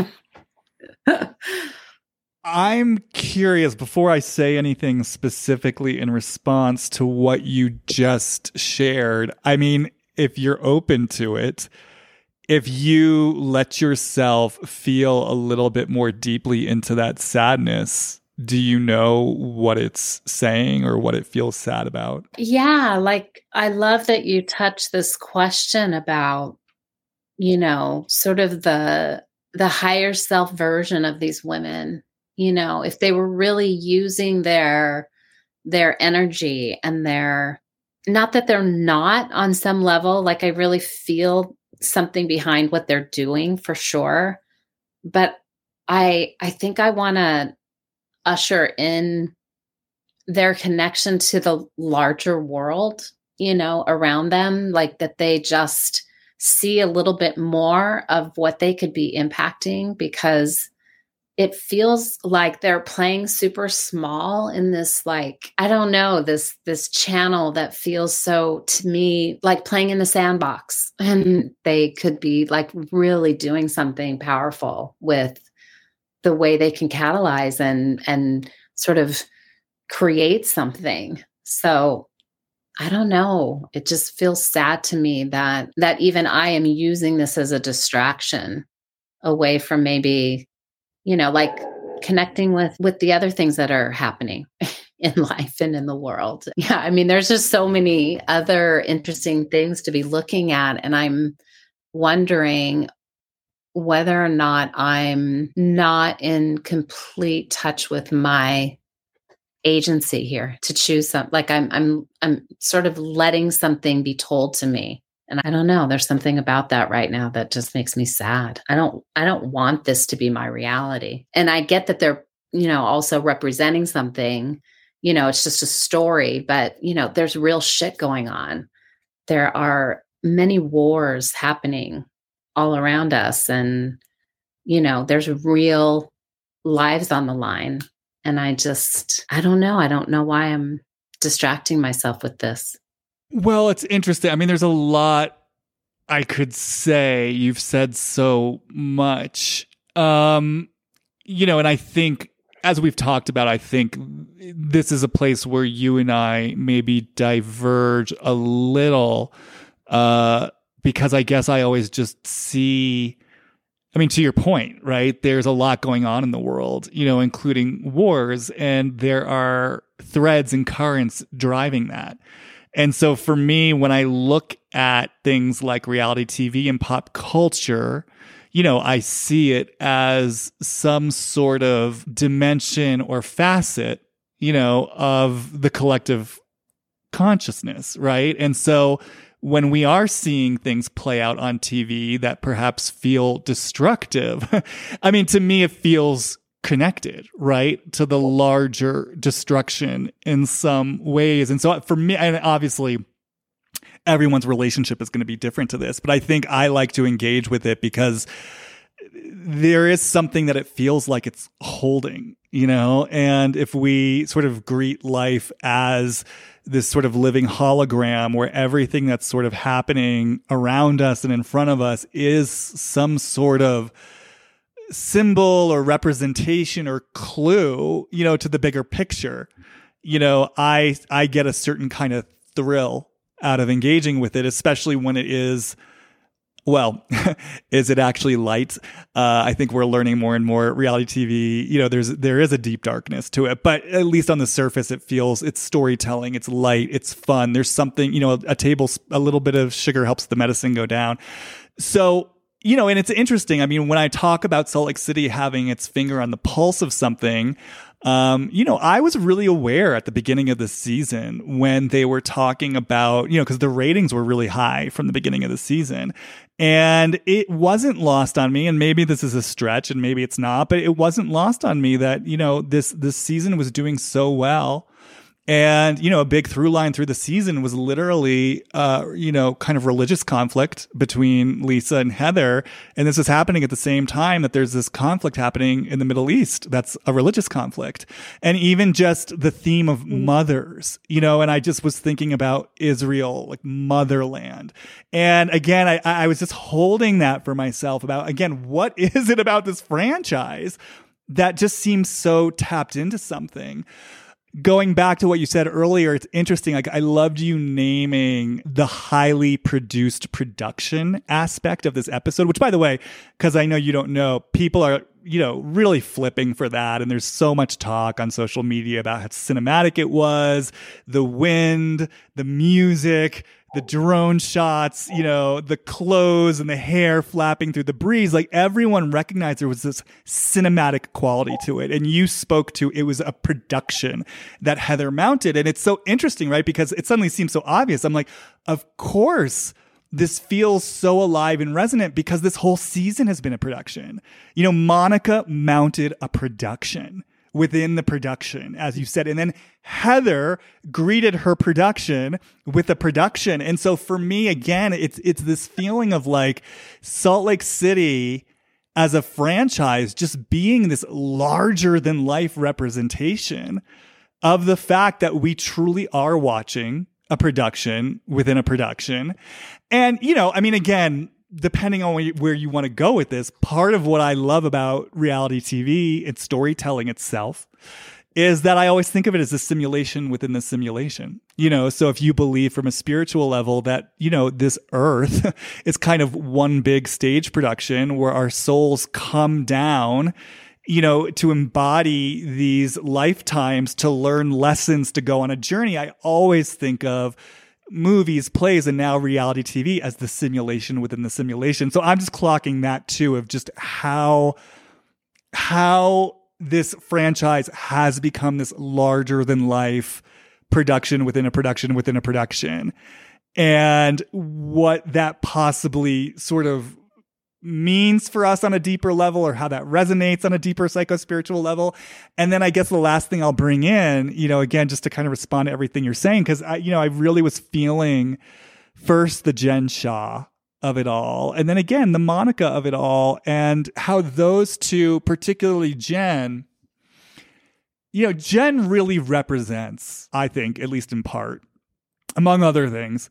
I'm curious, before I say anything specifically in response to what you just shared, I mean, if you're open to it, if you let yourself feel a little bit more deeply into that sadness, do you know what it's saying or what it feels sad about? Yeah, like I love that you touched this question about, you know, sort of the the higher self version of these women. You know, if they were really using their their energy and their, not that they're not on some level, like I really feel something behind what they're doing for sure. But I I think I want to usher in their connection to the larger world, you know, around them, like that they just see a little bit more of what they could be impacting, because it feels like they're playing super small in this, like, I don't know, this, this channel that feels so, to me, like playing in the sandbox, and they could be like really doing something powerful with the way they can catalyze and, and sort of create something. So I don't know. It just feels sad to me that, that even I am using this as a distraction away from maybe, you know, like connecting with, with the other things that are happening in life and in the world. Yeah. I mean, there's just so many other interesting things to be looking at. And I'm wondering whether or not I'm not in complete touch with my agency here to choose some, like I'm, I'm, I'm sort of letting something be told to me. And I don't know, there's something about that right now that just makes me sad. I don't, I don't want this to be my reality. And I get that they're, you know, also representing something, you know, it's just a story, but you know, there's real shit going on. There are many wars happening all around us. And, you know, there's real lives on the line. And I just, I don't know. I don't know why I'm distracting myself with this. Well, it's interesting. I mean, there's a lot I could say. You've said so much. Um, you know, and I think, as we've talked about, I think this is a place where you and I maybe diverge a little, uh, because I guess I always just see, I mean, to your point, right? There's a lot going on in the world, you know, including wars, and there are threads and currents driving that. And so for me, when I look at things like reality T V and pop culture, you know, I see it as some sort of dimension or facet, you know, of the collective consciousness, right? And so when we are seeing things play out on T V that perhaps feel destructive, I mean, to me, it feels connected, right, to the larger destruction in some ways. And so for me, and obviously everyone's relationship is going to be different to this, but I think I like to engage with it because there is something that it feels like it's holding, you know? And if we sort of greet life as this sort of living hologram where everything that's sort of happening around us and in front of us is some sort of symbol or representation or clue, you know, to the bigger picture, you know, I, I get a certain kind of thrill out of engaging with it, especially when it is, well, is it actually light? Uh, I think we're learning more and more reality T V, you know, there's, there is a deep darkness to it, but at least on the surface, it feels it's storytelling, it's light, it's fun. There's something, you know, a table, a little bit of sugar helps the medicine go down. So, you know, and it's interesting. I mean, when I talk about Salt Lake City having its finger on the pulse of something, um, you know, I was really aware at the beginning of the season when they were talking about, you know, because the ratings were really high from the beginning of the season. And it wasn't lost on me, and maybe this is a stretch and maybe it's not, but it wasn't lost on me that, you know, this, this season was doing so well. And, you know, a big through line through the season was literally, uh, you know, kind of religious conflict between Lisa and Heather. And this is happening at the same time that there's this conflict happening in the Middle East. That's a religious conflict. And even just the theme of mothers, you know, and I just was thinking about Israel, like motherland. And again, I, I was just holding that for myself about, again, what is it about this franchise that just seems so tapped into something? Going back to what you said earlier, it's interesting. Like, I loved you naming the highly produced production aspect of this episode, which, by the way, because I know you don't know, people are, you know, really flipping for that. And there's so much talk on social media about how cinematic it was, the wind, the music, the drone shots, you know, the clothes and the hair flapping through the breeze. Like, everyone recognized there was this cinematic quality to it. And you spoke to, it was a production that Heather mounted. And it's so interesting, right? Because it suddenly seems so obvious. I'm like, of course, this feels so alive and resonant because this whole season has been a production. You know, Monica mounted a production within the production, as you said. And then Heather greeted her production with a production. And so for me, again, it's it's this feeling of like Salt Lake City as a franchise just being this larger than life representation of the fact that we truly are watching a production within a production. And, you know, I mean, again, depending on where you, where you want to go with this, part of what I love about reality T V and storytelling itself is that I always think of it as a simulation within the simulation. You know, so if you believe from a spiritual level that, you know, this earth is kind of one big stage production where our souls come down, you know, to embody these lifetimes, to learn lessons, to go on a journey, I always think of movies, plays, and now reality T V as the simulation within the simulation. So I'm just clocking that too, of just how, how this franchise has become this larger than life production within a production within a production, and what that possibly sort of means for us on a deeper level, or how that resonates on a deeper psycho-spiritual level. And then I guess the last thing I'll bring in, you know, again, just to kind of respond to everything you're saying, because I, you know, I really was feeling first the Jen Shah of it all, and then again, the Monica of it all, and how those two, particularly Jen, you know, Jen really represents, I think, at least in part, among other things,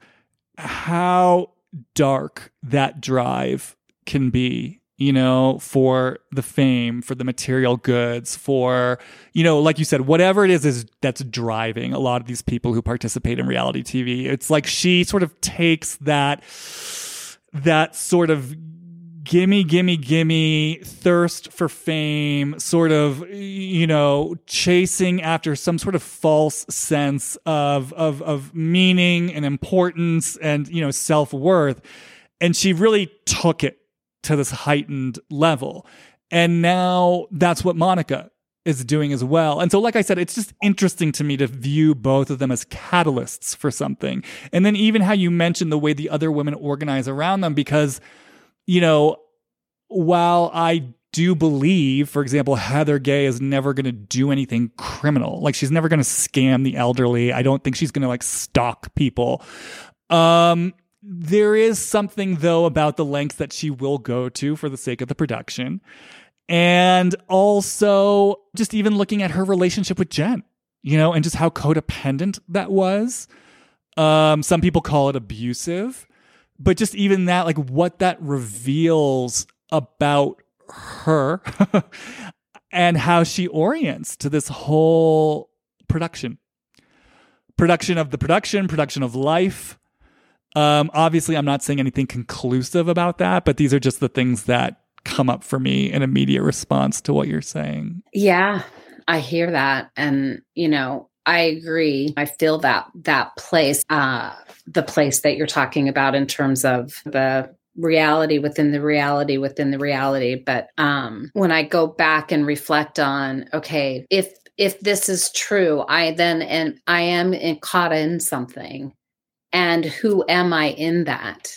how dark that drive can be, you know, for the fame, for the material goods, for, you know, like you said, whatever it is, is that's driving a lot of these people who participate in reality T V. It's like she sort of takes that, that sort of gimme, gimme, gimme thirst for fame, sort of, you know, chasing after some sort of false sense of, of, of meaning and importance and, you know, self-worth. And she really took it to this heightened level. And now that's what Monica is doing as well. And so, like I said, it's just interesting to me to view both of them as catalysts for something. And then even how you mentioned the way the other women organize around them, because, you know, while I do believe, for example, Heather Gay is never going to do anything criminal. Like, she's never going to scam the elderly. I don't think she's going to like stalk people. Um, there is something though about the lengths that she will go to for the sake of the production. And also just even looking at her relationship with Jen, you know, and just how codependent that was. Um, some people call it abusive, but just even that, like what that reveals about her and how she orients to this whole production. Production of the production, production of life. Um, obviously, I'm not saying anything conclusive about that, but these are just the things that come up for me in immediate response to what you're saying. Yeah, I hear that. And, you know, I agree. I feel that that place, uh, the place that you're talking about in terms of the reality within the reality within the reality. But um, when I go back and reflect on, okay, if if this is true, I then and I am in, caught in something. And who am I in that?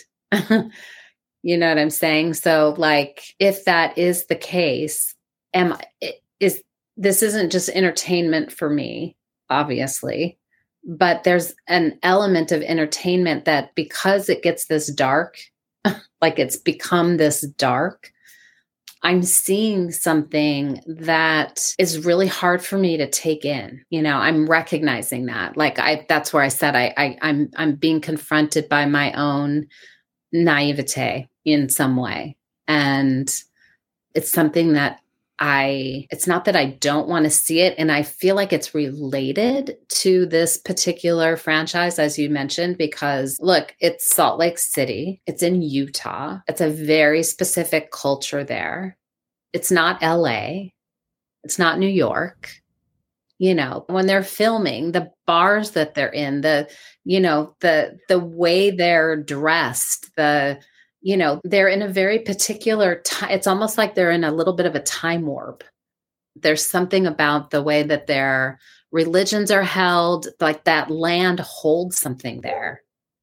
You know what I'm saying? So like, if that is the case, am I, is this isn't just entertainment for me, obviously, but there's an element of entertainment that because it gets this dark, like it's become this dark, I'm seeing something that is really hard for me to take in. You know, I'm recognizing that. Like I, that's where I said I, I I'm I'm being confronted by my own naivete in some way. And it's something that I, it's not that I don't want to see it. And I feel like it's related to this particular franchise, as you mentioned, because look, it's Salt Lake City. It's in Utah. It's a very specific culture there. It's not L A. It's not New York. You know, when they're filming, the bars that they're in, the, you know, the, the way they're dressed, the, you know, they're in a very particular time. It's almost like they're in a little bit of a time warp. There's something about the way that their religions are held, like that land holds something there.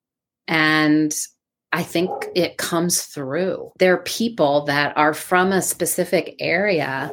And I think it comes through. There are people that are from a specific area,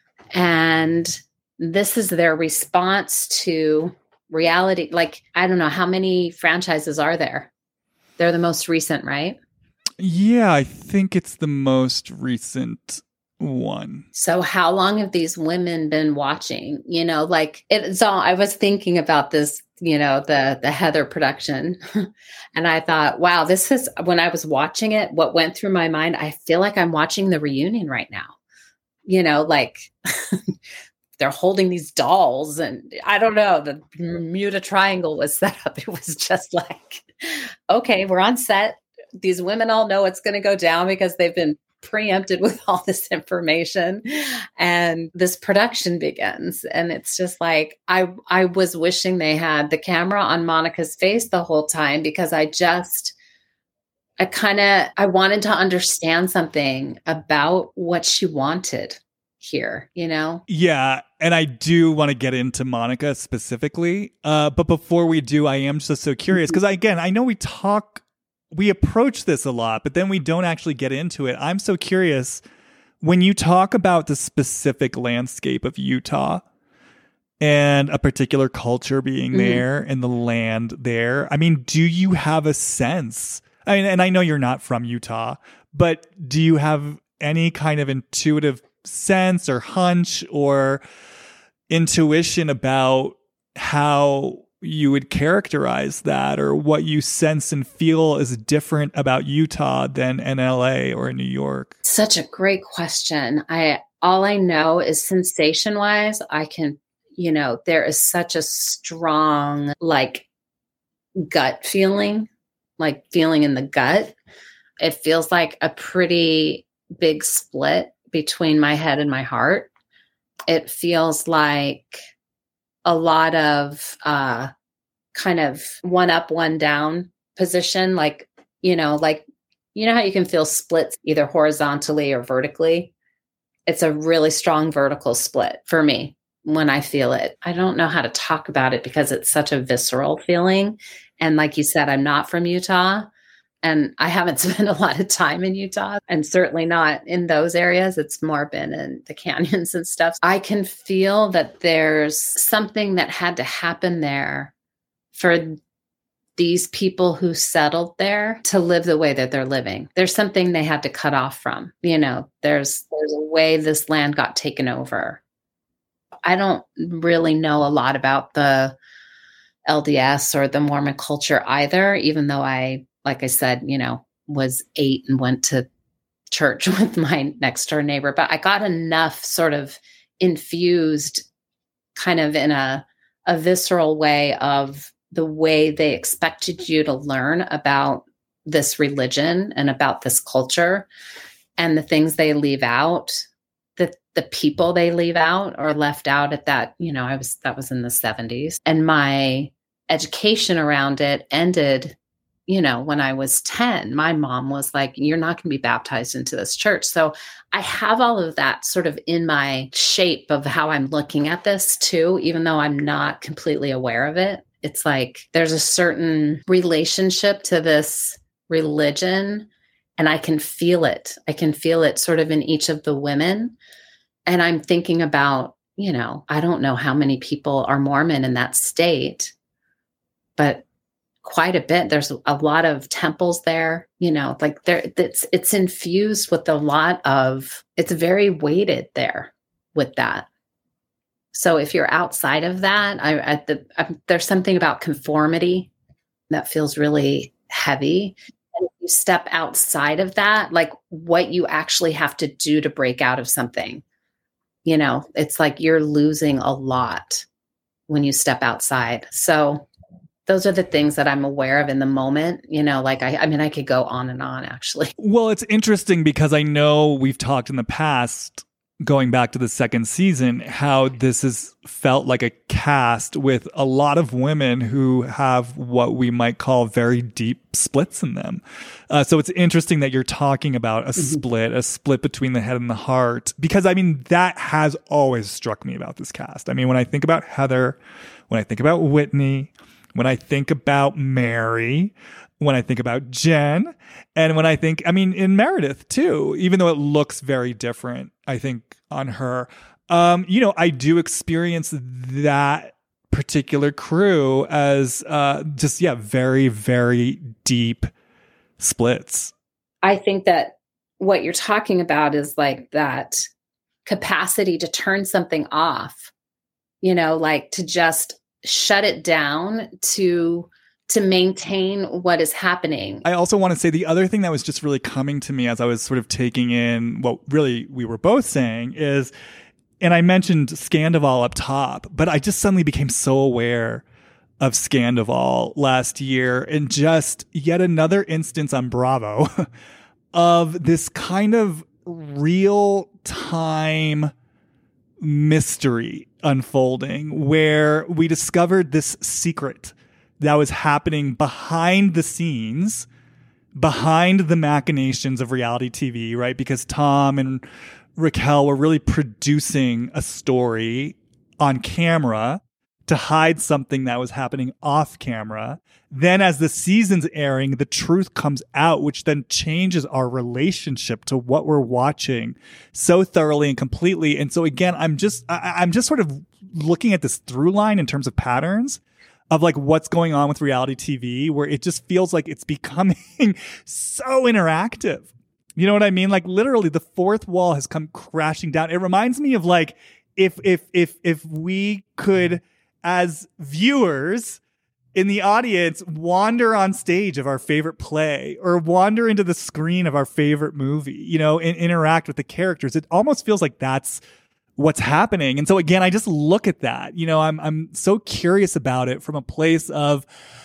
and this is their response to reality. Like, I don't know, how many franchises are there? They're the most recent, right? Yeah, I think it's the most recent one. So how long have these women been watching? You know, like it's all, I was thinking about this, you know, the, the Heather production. And I thought, wow, this is, when I was watching it, what went through my mind, I feel like I'm watching the reunion right now. You know, like they're holding these dolls and I don't know, the Bermuda Triangle was set up. It was just like, okay, we're on set. These women all know it's going to go down because they've been preempted with all this information, and this production begins. And it's just like, I, I was wishing they had the camera on Monica's face the whole time, because I just, I kind of, I wanted to understand something about what she wanted here, you know? Yeah. And I do want to get into Monica specifically. Uh, but before we do, I am just so curious because, again, I know we talk, we approach this a lot, but then we don't actually get into it. I'm so curious, when you talk about the specific landscape of Utah and a particular culture being mm-hmm. there and the land there, I mean, do you have a sense? I mean, and I know you're not from Utah, but do you have any kind of intuitive sense or hunch or intuition about how you would characterize that, or what you sense and feel is different about Utah than in L A or in New York? Such a great question. I, all I know is sensation wise, I can, you know, there is such a strong, like gut feeling, like feeling in the gut. It feels like a pretty big split between my head and my heart. It feels like a lot of uh, kind of one up, one down position. Like, you know, like, you know how you can feel splits either horizontally or vertically? It's a really strong vertical split for me. when I feel it. I don't know how to talk about it because it's such a visceral feeling. And like you said, I'm not from Utah, and I haven't spent a lot of time in Utah, and certainly not in those areas. It's more been in the canyons and stuff. I can feel that there's something that had to happen there for these people who settled there to live the way that they're living. There's something they had to cut off from. You know, there's there's a way this land got taken over. I don't really know a lot about the L D S or the Mormon culture either, even though I, like I said, you know, was eight and went to church with my next door neighbor. But I got enough sort of infused kind of in a, a visceral way of the way they expected you to learn about this religion and about this culture, and the things they leave out, the the people they leave out or left out at that, you know, I was, that was in the seventies. And my education around it ended, you know, when I was ten. My mom was like, you're not going to be baptized into this church. So I have all of that sort of in my shape of how I'm looking at this too, even though I'm not completely aware of it. It's like there's a certain relationship to this religion, and I can feel it. I can feel it sort of in each of the women. And I'm thinking about, you know, I don't know how many people are Mormon in that state, but quite a bit. There's a lot of temples there, you know, like there, it's, it's infused with a lot of, it's very weighted there with that. So if you're outside of that, I, at the, I, there's something about conformity that feels really heavy. And if you step outside of that, like what you actually have to do to break out of something, you know, it's like you're losing a lot when you step outside. So those are the things that I'm aware of in the moment, you know, like, I, I mean, I could go on and on actually. Well, it's interesting because I know we've talked in the past, going back to the second season, how this has felt like a cast with a lot of women who have what we might call very deep splits in them. Uh, so it's interesting that you're talking about a mm-hmm. split, a split between the head and the heart, because I mean, that has always struck me about this cast. I mean, when I think about Heather, when I think about Whitney, when I think about Mary, when I think about Jen, and when I think, I mean, in Meredith too, even though it looks very different, I think on her, um, you know, I do experience that particular crew as uh, just, yeah, very, very deep splits. I think that what you're talking about is like that capacity to turn something off, you know, like to just shut it down to to maintain what is happening. I also want to say the other thing that was just really coming to me as I was sort of taking in what really we were both saying is, and I mentioned Scandival up top, but I just suddenly became so aware of Scandival last year, and just yet another instance on Bravo of this kind of real time mystery unfolding where we discovered this secret that was happening behind the scenes, behind the machinations of reality T V, right? Because Tom and Raquel were really producing a story on camera to hide something that was happening off camera. Then as the season's airing, the truth comes out, which then changes our relationship to what we're watching so thoroughly and completely. And so again, I'm just, I, I'm just sort of looking at this through line in terms of patterns of like what's going on with reality T V, where it just feels like it's becoming so interactive. You know what I mean? Like literally the fourth wall has come crashing down. It reminds me of like, if, if, if, if we could, as viewers in the audience, wander on stage of our favorite play or wander into the screen of our favorite movie, you know, and interact with the characters. It almost feels like that's what's happening. And so again, I just look at that, you know, I'm, I'm so curious about it from a place of,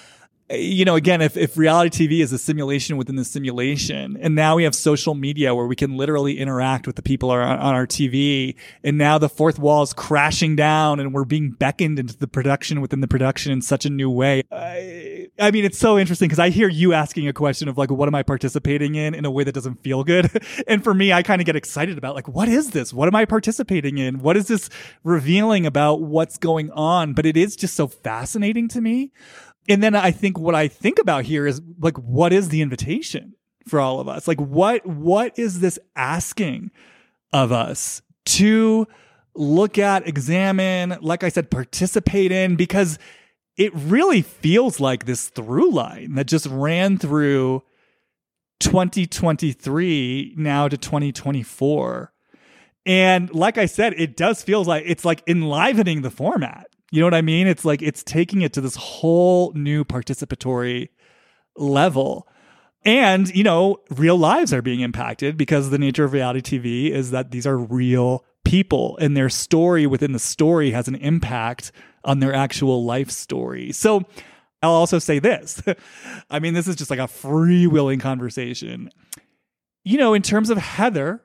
you know, again, if, if reality T V is a simulation within the simulation, and now we have social media where we can literally interact with the people on, on our T V, and now the fourth wall is crashing down and we're being beckoned into the production within the production in such a new way. I, I mean, it's so interesting because I hear you asking a question of like, what am I participating in in a way that doesn't feel good? And for me, I kind of get excited about like, what is this? What am I participating in? What is this revealing about what's going on? But it is just so fascinating to me. And then I think what I think about here is like, what is the invitation for all of us? Like, what, what is this asking of us to look at, examine, like I said, participate in? Because it really feels like this through line that just ran through twenty twenty-three now to twenty twenty-four. And like I said, it does feel like it's like enlivening the format. You know what I mean? It's like it's taking it to this whole new participatory level. And, you know, real lives are being impacted because the nature of reality T V is that these are real people and their story within the story has an impact on their actual life story. So I'll also say this. I mean, this is just like a freewheeling conversation. You know, in terms of Heather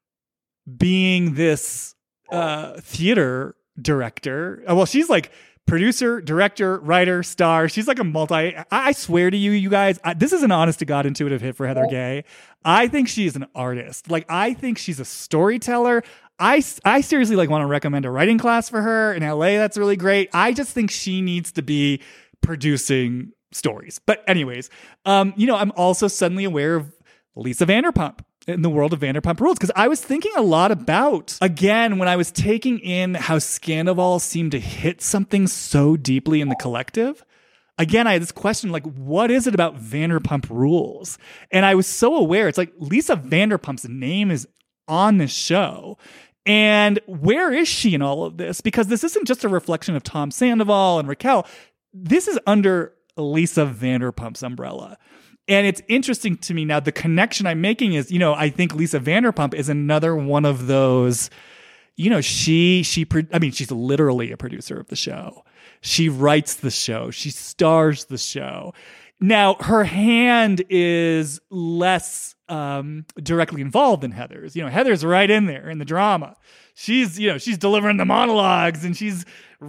being this uh, theater director. Well, she's like producer, director, writer, star. She's like a multi. I, I swear to you, you guys, I, this is an honest to God intuitive hit for Heather Gay. I think she is an artist. Like, I think she's a storyteller. I, I seriously like want to recommend a writing class for her in L A. That's really great. I just think she needs to be producing stories. But anyways, um, you know, I'm also suddenly aware of Lisa Vanderpump in the world of Vanderpump Rules, because I was thinking a lot about, again, when I was taking in how Scandoval seemed to hit something so deeply in the collective. Again, I had this question, like, what is it about Vanderpump Rules? And I was so aware, it's like Lisa Vanderpump's name is on this show. And where is she in all of this? Because this isn't just a reflection of Tom Sandoval and Raquel. This is under Lisa Vanderpump's umbrella. And it's interesting to me now, the connection I'm making is, you know, I think Lisa Vanderpump is another one of those, you know, she, she, I mean, she's literally a producer of the show. She writes the show. She stars the show. Now, her hand is less um, directly involved than Heather's. You know, Heather's right in there in the drama. She's, you know, she's delivering the monologues and she's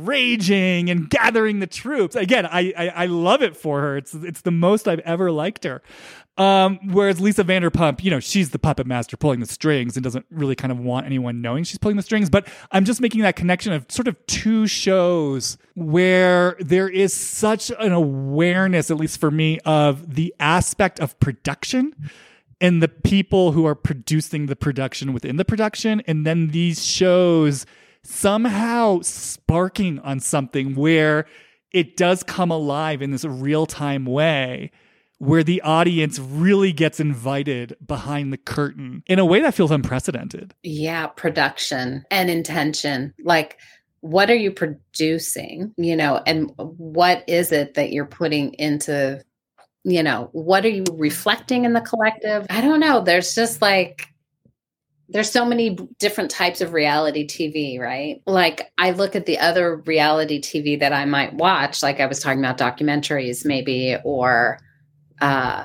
raging and gathering the troops. Again, I, I I love it for her. It's it's the most I've ever liked her. Um, whereas Lisa Vanderpump, you know, she's the puppet master pulling the strings and doesn't really kind of want anyone knowing she's pulling the strings. But I'm just making that connection of sort of two shows where there is such an awareness, at least for me, of the aspect of production and the people who are producing the production within the production. And then these shows somehow sparking on something where it does come alive in this real-time way, where the audience really gets invited behind the curtain in a way that feels unprecedented. Yeah, production and intention. Like, what are you producing? You know, and what is it that you're putting into, you know, what are you reflecting in the collective? I don't know. There's just like, there's so many different types of reality T V, right? Like, I look at the other reality T V that I might watch, like I was talking about documentaries maybe, or uh,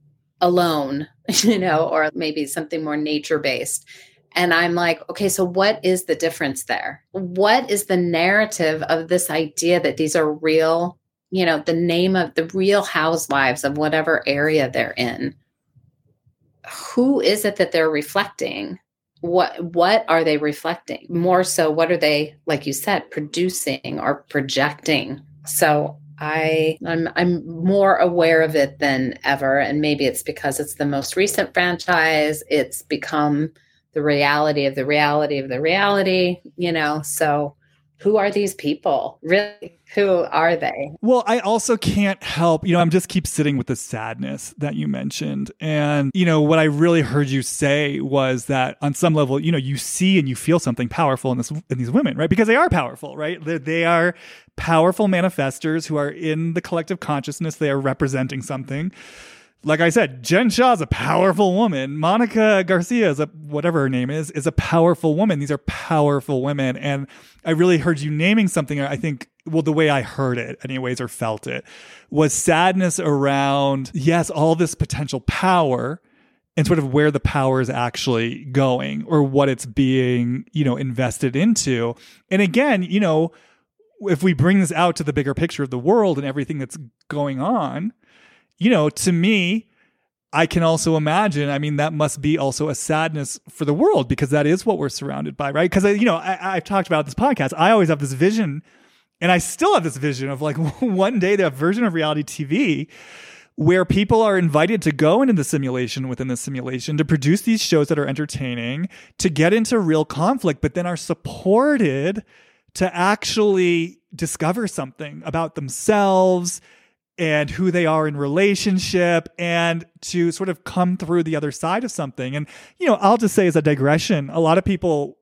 Alone, you know, or maybe something more nature-based. And I'm like, okay, so what is the difference there? What is the narrative of this idea that these are real, you know, the name of the real housewives of whatever area they're in? Who is it that they're reflecting? What what are they reflecting? More so, what are they, like you said, producing or projecting? So I I'm I'm more aware of it than ever. And maybe it's because it's the most recent franchise. It's become the reality of the reality of the reality, you know. So who are these people? Really, who are they? Well, I also can't help, you know, I'm just keep sitting with the sadness that you mentioned. And, you know, what I really heard you say was that on some level, you know, you see and you feel something powerful in this, in these women, right? Because they are powerful, right? They, they are powerful manifestors who are in the collective consciousness. They are representing something. Like I said, Jen Shaw is a powerful woman. Monica Garcia is a, whatever her name is, is a powerful woman. These are powerful women. And I really heard you naming something I think well, the way I heard it anyways, or felt it, was sadness around, yes, all this potential power and sort of where the power is actually going or what it's being, you know, invested into. And again, you know, if we bring this out to the bigger picture of the world and everything that's going on, you know, to me, I can also imagine, I mean, that must be also a sadness for the world because that is what we're surrounded by, right? Because, you know, I, I've talked about this podcast. I always have this vision, and I still have this vision of like one day that version of reality T V where people are invited to go into the simulation within the simulation to produce these shows that are entertaining, to get into real conflict, but then are supported to actually discover something about themselves and who they are in relationship and to sort of come through the other side of something. And, you know, I'll just say as a digression, a lot of people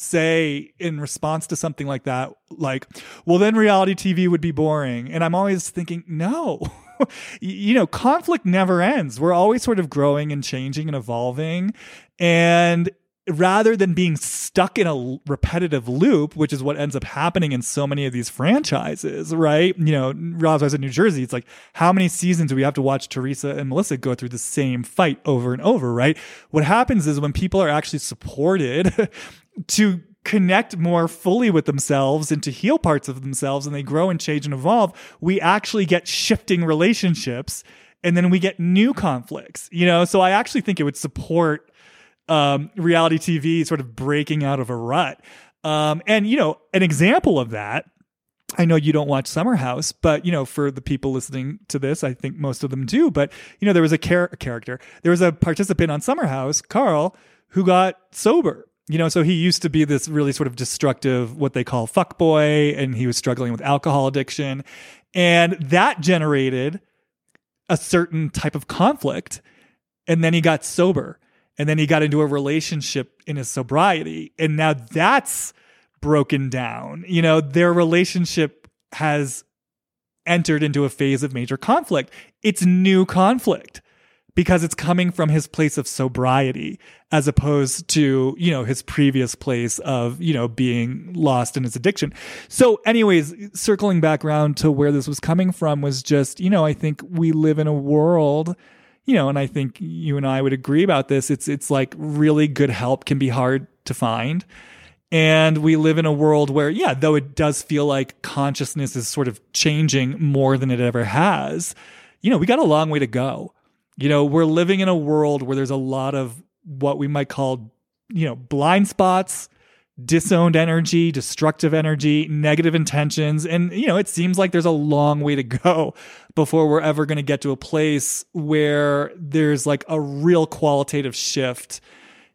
say in response to something like that, like, well, then reality T V would be boring. And I'm always thinking, no, you know, conflict never ends. We're always sort of growing and changing and evolving. And rather than being stuck in a repetitive loop, which is what ends up happening in so many of these franchises, right? You know, Real Housewives of New Jersey, it's like, how many seasons do we have to watch Teresa and Melissa go through the same fight over and over, right? What happens is when people are actually supported to connect more fully with themselves and to heal parts of themselves, and they grow and change and evolve, we actually get shifting relationships, and then we get new conflicts, you know? So I actually think it would support Um, reality T V sort of breaking out of a rut. Um, and, you know, an example of that, I know you don't watch Summer House, but, you know, for the people listening to this, I think most of them do. But, you know, there was a, char- a character, there was a participant on Summer House, Carl, who got sober. You know, so he used to be this really sort of destructive, what they call fuckboy, and he was struggling with alcohol addiction. And that generated a certain type of conflict. And then he got sober. And then he got into a relationship in his sobriety. And now that's broken down. You know, their relationship has entered into a phase of major conflict. It's new conflict because it's coming from his place of sobriety as opposed to, you know, his previous place of, you know, being lost in his addiction. So anyways, circling back around to where this was coming from was just, you know, I think we live in a world, you know, and I think you and I would agree about this. It's it's like really good help can be hard to find. And we live in a world where, yeah, though it does feel like consciousness is sort of changing more than it ever has, you know, we got a long way to go. You know, we're living in a world where there's a lot of what we might call, you know, blind spots, disowned energy, destructive energy, negative intentions. And, you know, it seems like there's a long way to go before we're ever going to get to a place where there's like a real qualitative shift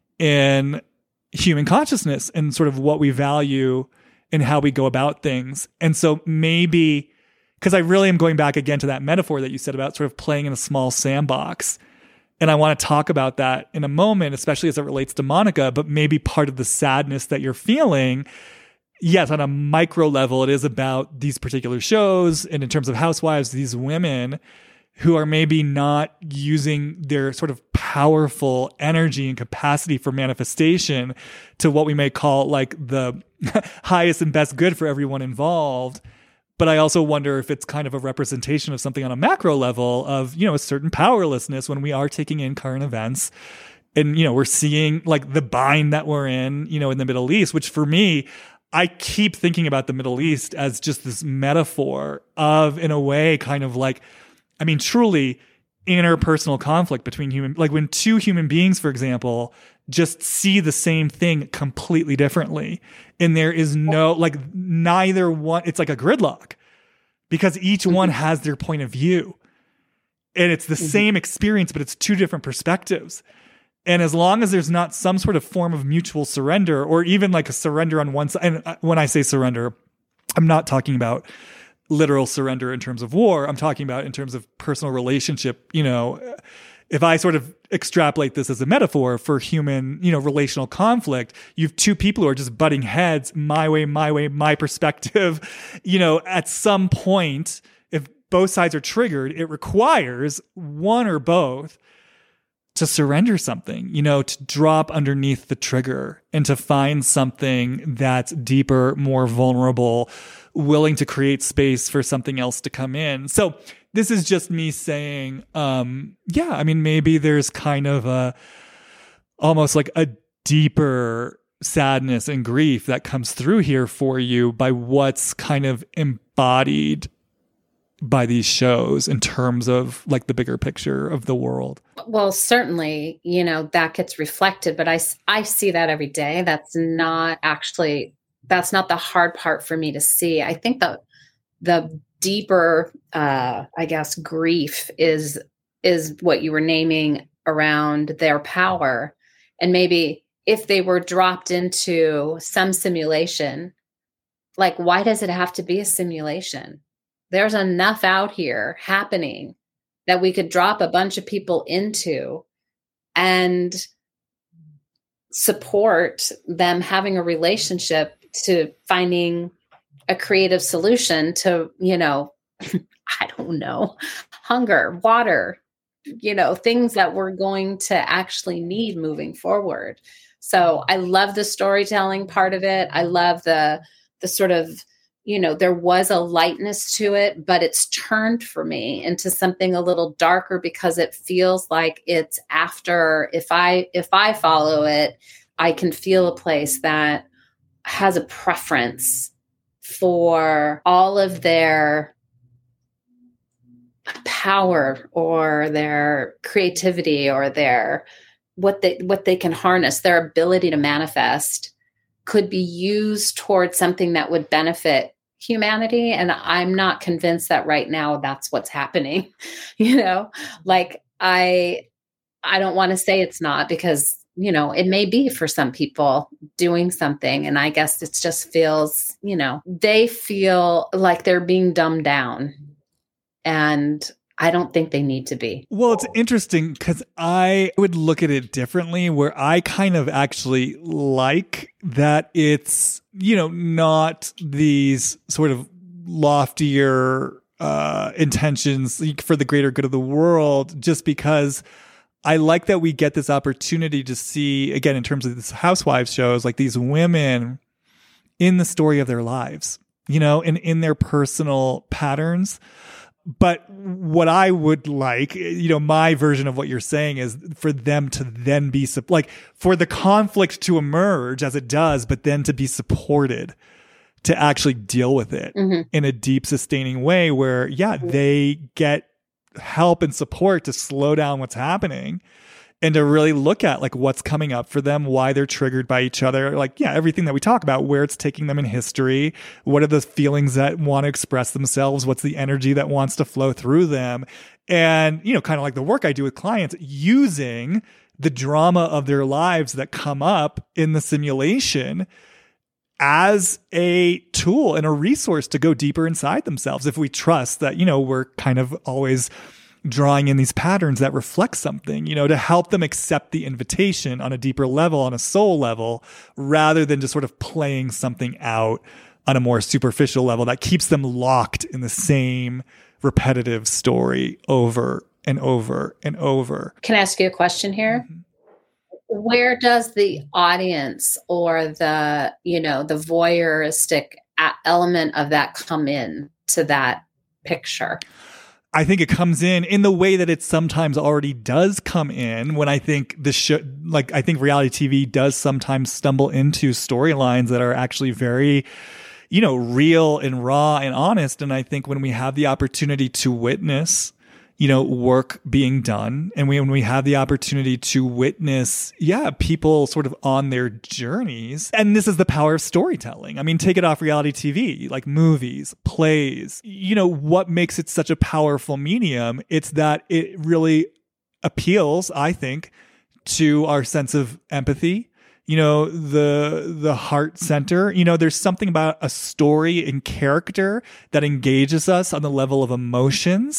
in human consciousness and sort of what we value and how we go about things. And so maybe, because I really am going back again to that metaphor that you said about sort of playing in a small sandbox. And I want to talk about that in a moment, especially as it relates to Monica, but maybe part of the sadness that you're feeling, yes, on a micro level, it is about these particular shows. And in terms of housewives, these women who are maybe not using their sort of powerful energy and capacity for manifestation to what we may call like the highest and best good for everyone involved. But I also wonder if it's kind of a representation of something on a macro level of, you know, a certain powerlessness when we are taking in current events. And, you know, we're seeing like the bind that we're in, you know, in the Middle East, which for me, I keep thinking about the Middle East as just this metaphor of, in a way, kind of like, I mean, truly interpersonal conflict between human, like when two human beings, for example, just see the same thing completely differently. And there is no, like neither one, it's like a gridlock because each mm-hmm. one has their point of view and it's the mm-hmm. same experience, but it's two different perspectives. And as long as there's not some sort of form of mutual surrender or even like a surrender on one side, and when I say surrender, I'm not talking about literal surrender in terms of war. I'm talking about in terms of personal relationship. You know, if I sort of extrapolate this as a metaphor for human, you know, relational conflict, you have two people who are just butting heads, my way, my way, my perspective. You know, at some point, if both sides are triggered, it requires one or both to surrender something, you know, to drop underneath the trigger and to find something that's deeper, more vulnerable, willing to create space for something else to come in. So this is just me saying, um, yeah, I mean, maybe there's kind of a, almost like a deeper sadness and grief that comes through here for you by what's kind of embodied by these shows in terms of like the bigger picture of the world. Well, certainly, you know, that gets reflected, but I, I see that every day. That's not actually, that's not the hard part for me to see. I think the, the deeper, uh, I guess, grief is, is what you were naming around their power. And maybe if they were dropped into some simulation, like, why does it have to be a simulation? There's enough out here happening that we could drop a bunch of people into and support them having a relationship to finding a creative solution to, you know, I don't know, hunger, water, you know, things that we're going to actually need moving forward. So I love the storytelling part of it. I love the, the sort of, you know, there was a lightness to it, but it's turned for me into something a little darker because it feels like it's after, if I, if I follow it, I can feel a place that has a preference for all of their power or their creativity or their, what they, what they can harness, their ability to manifest could be used towards something that would benefit humanity. And I'm not convinced that right now that's what's happening. You know, like I, I don't want to say it's not, because, you know, it may be for some people doing something. And I guess it just feels, you know, they feel like they're being dumbed down. And I don't think they need to be. Well, it's interesting because I would look at it differently, where I kind of actually like that it's, you know, not these sort of loftier uh, intentions for the greater good of the world, just because I like that we get this opportunity to see, again, in terms of this housewives shows, like these women in the story of their lives, you know, and in their personal patterns. But what I would like, you know, my version of what you're saying is for them to then be, like, for the conflict to emerge as it does, but then to be supported to actually deal with it mm-hmm. in a deep, sustaining way where, yeah, they get help and support to slow down what's happening and to really look at like what's coming up for them, why they're triggered by each other. Like, yeah, everything that we talk about, where it's taking them in history, what are the feelings that want to express themselves? What's the energy that wants to flow through them? And, you know, kind of like the work I do with clients, using the drama of their lives that come up in the simulation as a tool and a resource to go deeper inside themselves. If we trust that, you know, we're kind of always drawing in these patterns that reflect something, you know, to help them accept the invitation on a deeper level, on a soul level, rather than just sort of playing something out on a more superficial level that keeps them locked in the same repetitive story over and over and over. Can I ask you a question here? Mm-hmm. Where does the audience or the, you know, the voyeuristic element of that come in to that picture? I think it comes in in the way that it sometimes already does come in, when I think the show, like I think reality T V does sometimes stumble into storylines that are actually very, you know, real and raw and honest. And I think when we have the opportunity to witness, you know, work being done, and we, when we have the opportunity to witness, yeah, people sort of on their journeys. And this is the power of storytelling. I mean, take it off reality T V, like movies, plays, you know, what makes it such a powerful medium? It's that it really appeals, I think, to our sense of empathy, you know, the, the heart center. You know, there's something about a story and character that engages us on the level of emotions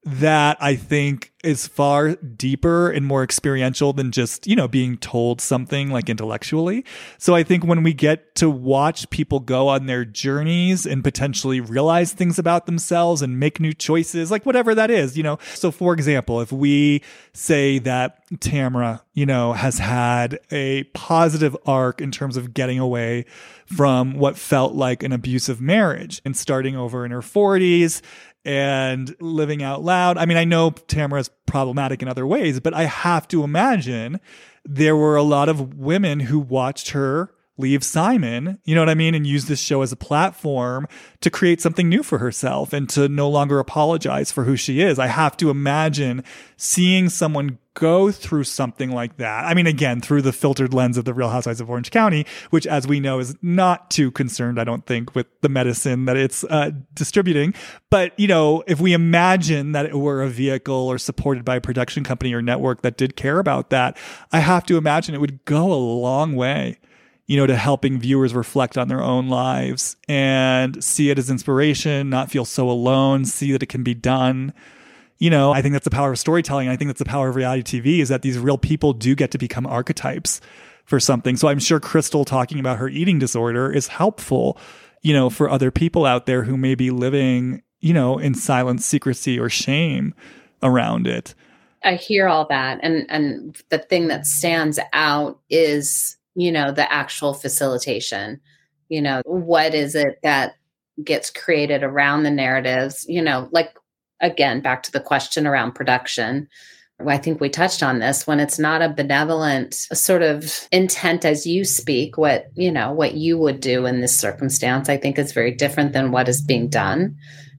that I think is far deeper and more experiential than just, you know, being told something like intellectually. So I think when we get to watch people go on their journeys and potentially realize things about themselves and make new choices, like whatever that is, you know. So for example, if we say that Tamra, you know, has had a positive arc in terms of getting away from what felt like an abusive marriage and starting over in her forties and living out loud. I mean, I know Tamra is problematic in other ways, but I have to imagine there were a lot of women who watched her leave Simon, you know what I mean, and use this show as a platform to create something new for herself and to no longer apologize for who she is. I have to imagine seeing someone go through something like that. I mean, again, through the filtered lens of the Real Housewives of Orange County, which, as we know, is not too concerned, I don't think, with the medicine that it's uh, distributing. But, you know, if we imagine that it were a vehicle or supported by a production company or network that did care about that, I have to imagine it would go a long way, you know, to helping viewers reflect on their own lives and see it as inspiration, not feel so alone, see that it can be done. You know, I think that's the power of storytelling. I think that's the power of reality T V, is that these real people do get to become archetypes for something. So I'm sure Crystal talking about her eating disorder is helpful, you know, for other people out there who may be living, you know, in silent secrecy or shame around it. I hear all that. And, and the thing that stands out is, you know, the actual facilitation. You know, what is it that gets created around the narratives? You know, like, again, back to the question around production. I think we touched on this. When it's not a benevolent sort of intent as you speak, what, you know, what you would do in this circumstance, I think is very different than what is being done.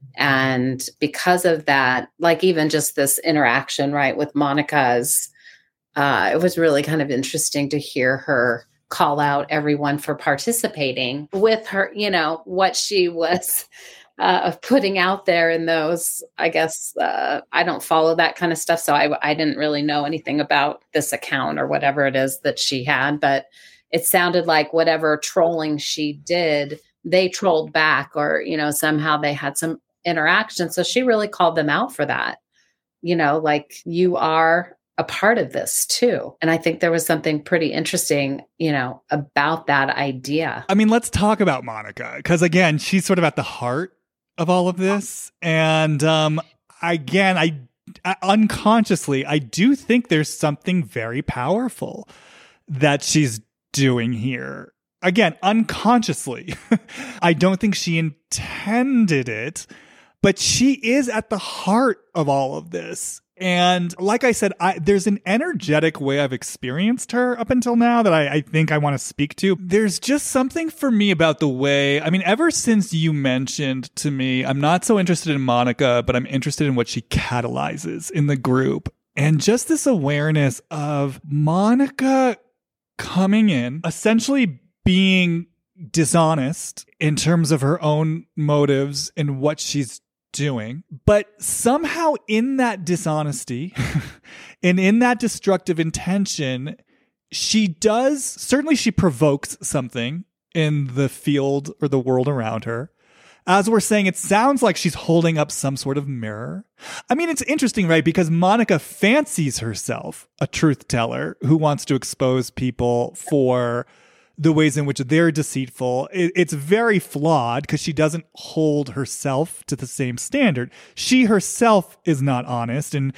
And because of that, like even just this interaction, right, with Monica's, uh, it was really kind of interesting to hear her call out everyone for participating with her, you know, what she was uh, putting out there in those, I guess, uh, I don't follow that kind of stuff. So I, I didn't really know anything about this account or whatever it is that she had, but it sounded like whatever trolling she did, they trolled back, or, you know, somehow they had some interaction. So she really called them out for that. You know, like, you are a part of this too. And I think there was something pretty interesting, you know, about that idea. I mean, let's talk about Monica, because again, she's sort of at the heart of all of this. And um, again, I, I unconsciously, I do think there's something very powerful that she's doing here. Again, unconsciously. I don't think she intended it, but she is at the heart of all of this. And like I said, I, there's an energetic way I've experienced her up until now that I, I think I want to speak to. There's just something for me about the way, I mean, ever since you mentioned to me, I'm not so interested in Monica, but I'm interested in what she catalyzes in the group. And just this awareness of Monica coming in, essentially being dishonest in terms of her own motives and what she's doing, but somehow in that dishonesty and in that destructive intention, she does, certainly she provokes something in the field or the world around her. As we're saying, it sounds like she's holding up some sort of mirror. I mean, it's interesting, right? Because Monica fancies herself a truth teller who wants to expose people for the ways in which they're deceitful. It, it's very flawed because she doesn't hold herself to the same standard. She herself is not honest, and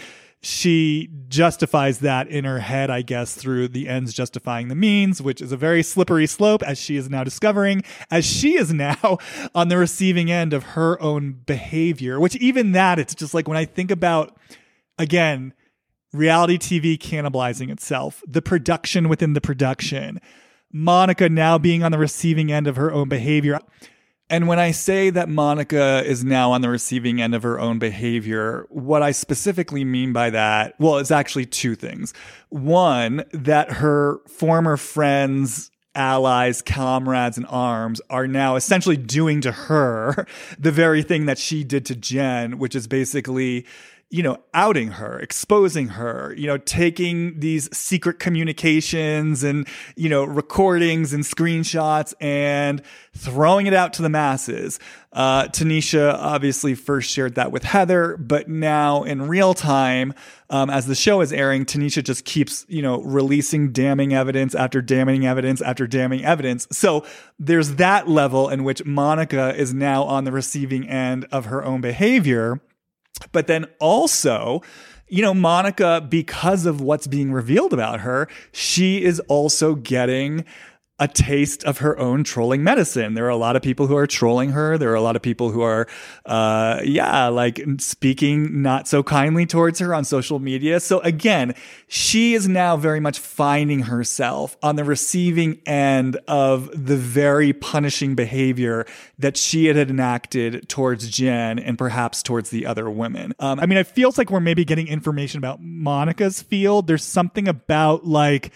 she justifies that in her head, I guess, through the ends justifying the means, which is a very slippery slope, as she is now discovering, as she is now on the receiving end of her own behavior, which even that, it's just like when I think about, again, reality T V cannibalizing itself, the production within the production, Monica now being on the receiving end of her own behavior. And when I say that Monica is now on the receiving end of her own behavior, what I specifically mean by that, well, it's actually two things. One, that her former friends, allies, comrades in arms are now essentially doing to her the very thing that she did to Jen, which is basically you know, outing her, exposing her, you know, taking these secret communications and, you know, recordings and screenshots and throwing it out to the masses. Uh, Tanisha obviously first shared that with Heather, but now in real time, um, as the show is airing, Tanisha just keeps, you know, releasing damning evidence after damning evidence after damning evidence. So there's that level in which Monica is now on the receiving end of her own behavior. But then also, you know, Monica, because of what's being revealed about her, she is also getting a taste of her own trolling medicine. There are a lot of people who are trolling her. There are a lot of people who are, uh, yeah, like speaking not so kindly towards her on social media. So again, she is now very much finding herself on the receiving end of the very punishing behavior that she had enacted towards Jen and perhaps towards the other women. Um, I mean, it feels like we're maybe getting information about Monica's field. There's something about like,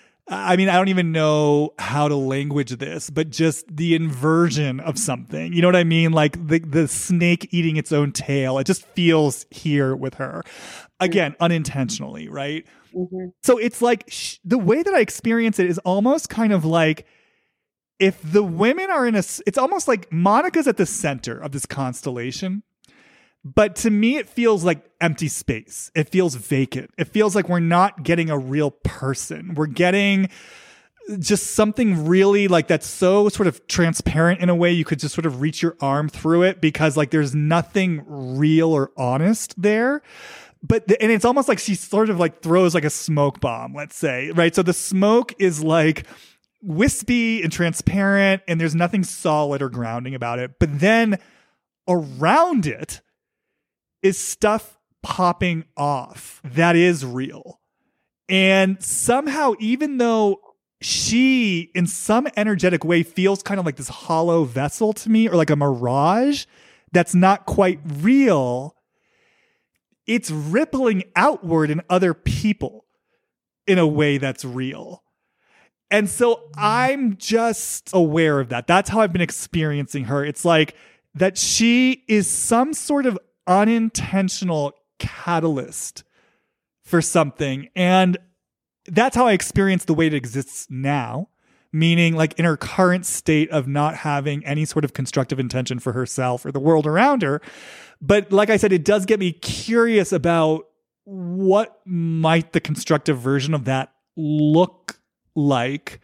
I mean, I don't even know how to language this, but just the inversion of something. You know what I mean? Like the, the snake eating its own tail. It just feels here with her. Again, unintentionally, right? Mm-hmm. So it's like sh- the way that I experience it is almost kind of like if the women are in a, it's almost like Monica's at the center of this constellation. But to me, it feels like empty space. It feels vacant. It feels like we're not getting a real person. We're getting just something really like that's so sort of transparent in a way you could just sort of reach your arm through it because like there's nothing real or honest there. But, the, and it's almost like she sort of like throws like a smoke bomb, let's say, right? So the smoke is like wispy and transparent and there's nothing solid or grounding about it. But then around it, is stuff popping off that is real. And somehow, even though she, in some energetic way, feels kind of like this hollow vessel to me, or like a mirage that's not quite real, it's rippling outward in other people in a way that's real. And so I'm just aware of that. That's how I've been experiencing her. It's like that she is some sort of unintentional catalyst for something. And that's how I experience the way it exists now, meaning like in her current state of not having any sort of constructive intention for herself or the world around her. But like I said, it does get me curious about what might the constructive version of that look like.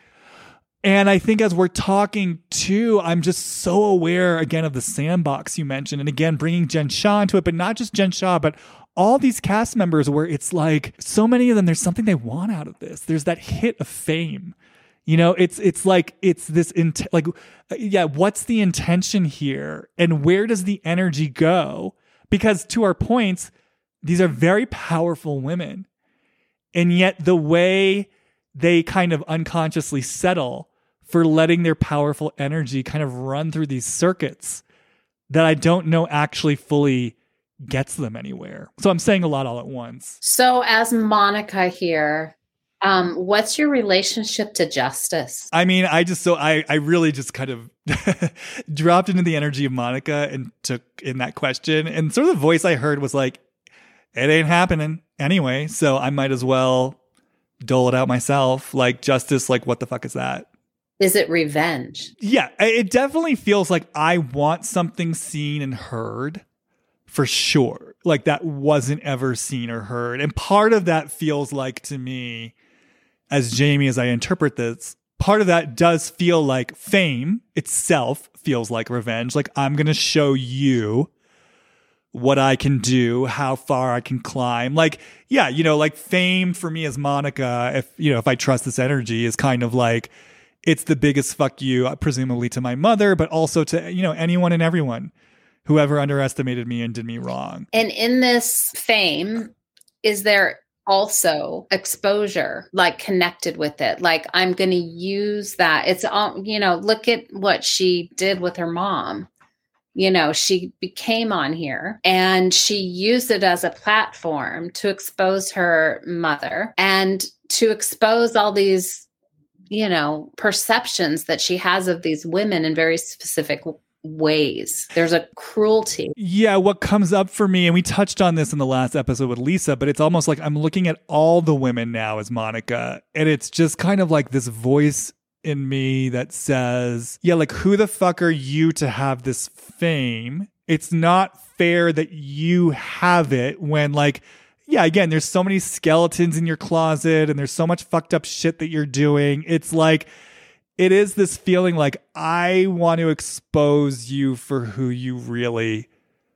And I think as we're talking too, I'm just so aware again of the sandbox you mentioned. And again, bringing Jen Shah into it, but not just Jen Shah, but all these cast members where it's like so many of them, there's something they want out of this. There's that hit of fame. You know, it's it's like it's this int- like, yeah, what's the intention here? And where does the energy go? Because to our points, these are very powerful women. And yet the way they kind of unconsciously settle for letting their powerful energy kind of run through these circuits that I don't know actually fully gets them anywhere. So I'm saying a lot all at once. So as Monica here, um, what's your relationship to justice? I mean, I just, so I, I really just kind of dropped into the energy of Monica and took in that question. And sort of the voice I heard was like, it ain't happening anyway. So I might as well dole it out myself. Like justice, like what the fuck is that? Is it revenge? Yeah, it definitely feels like I want something seen and heard for sure. Like that wasn't ever seen or heard. And part of that feels like to me, as Jamie, as I interpret this, part of that does feel like fame itself feels like revenge. Like I'm going to show you what I can do, how far I can climb. Like, yeah, you know, like fame for me as Monica, if, you know, if I trust this energy is kind of like, it's the biggest fuck you, presumably to my mother, but also to, you know, anyone and everyone who ever underestimated me and did me wrong. And in this fame, is there also exposure, like connected with it? Like, I'm going to use that. It's all, you know, look at what she did with her mom. You know, she became on here and she used it as a platform to expose her mother and to expose all these, you know, perceptions that she has of these women in very specific ways. There's a cruelty. Yeah, what comes up for me, and we touched on this in the last episode with Lisa, but it's almost like I'm looking at all the women now as Monica, and it's just kind of like this voice in me that says, yeah, like, who the fuck are you to have this fame? It's not fair that you have it when, like, yeah, again, there's so many skeletons in your closet and there's so much fucked up shit that you're doing. It's like, it is this feeling like, I want to expose you for who you really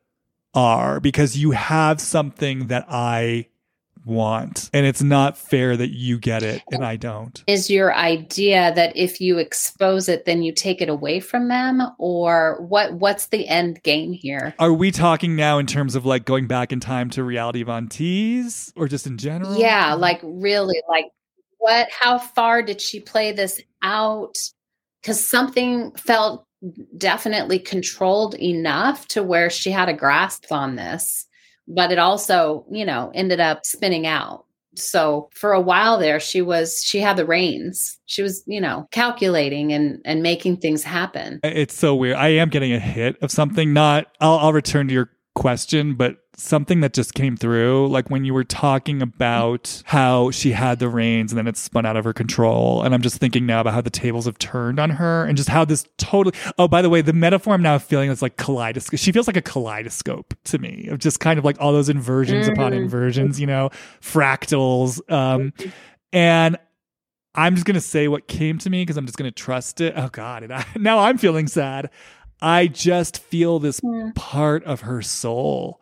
are because you have something that I want, and it's not fair that you get it and I don't. Is your idea that if you expose it, then you take it away from them, or what? What's the end game here? Are we talking now in terms of like going back in time to Reality Von Tease, or just in general? Yeah, like really, like what? How far did she play this out? Because something felt definitely controlled enough to where she had a grasp on this. But it also, you know, ended up spinning out. So for a while there, she was, she had the reins. She was, you know, calculating and, and making things happen. It's so weird. I am getting a hit of something. Not, I'll, I'll return to your question, but something that just came through, like when you were talking about how she had the reins and then it spun out of her control. And I'm just thinking now about how the tables have turned on her and just how this totally, oh, by the way, the metaphor I'm now feeling is like kaleidoscope. She feels like a kaleidoscope to me, of just kind of like all those inversions mm-hmm. upon inversions, you know, fractals. Um, and I'm just going to say what came to me because I'm just going to trust it. Oh God. And I, now I'm feeling sad. I just feel this mm. part of her soul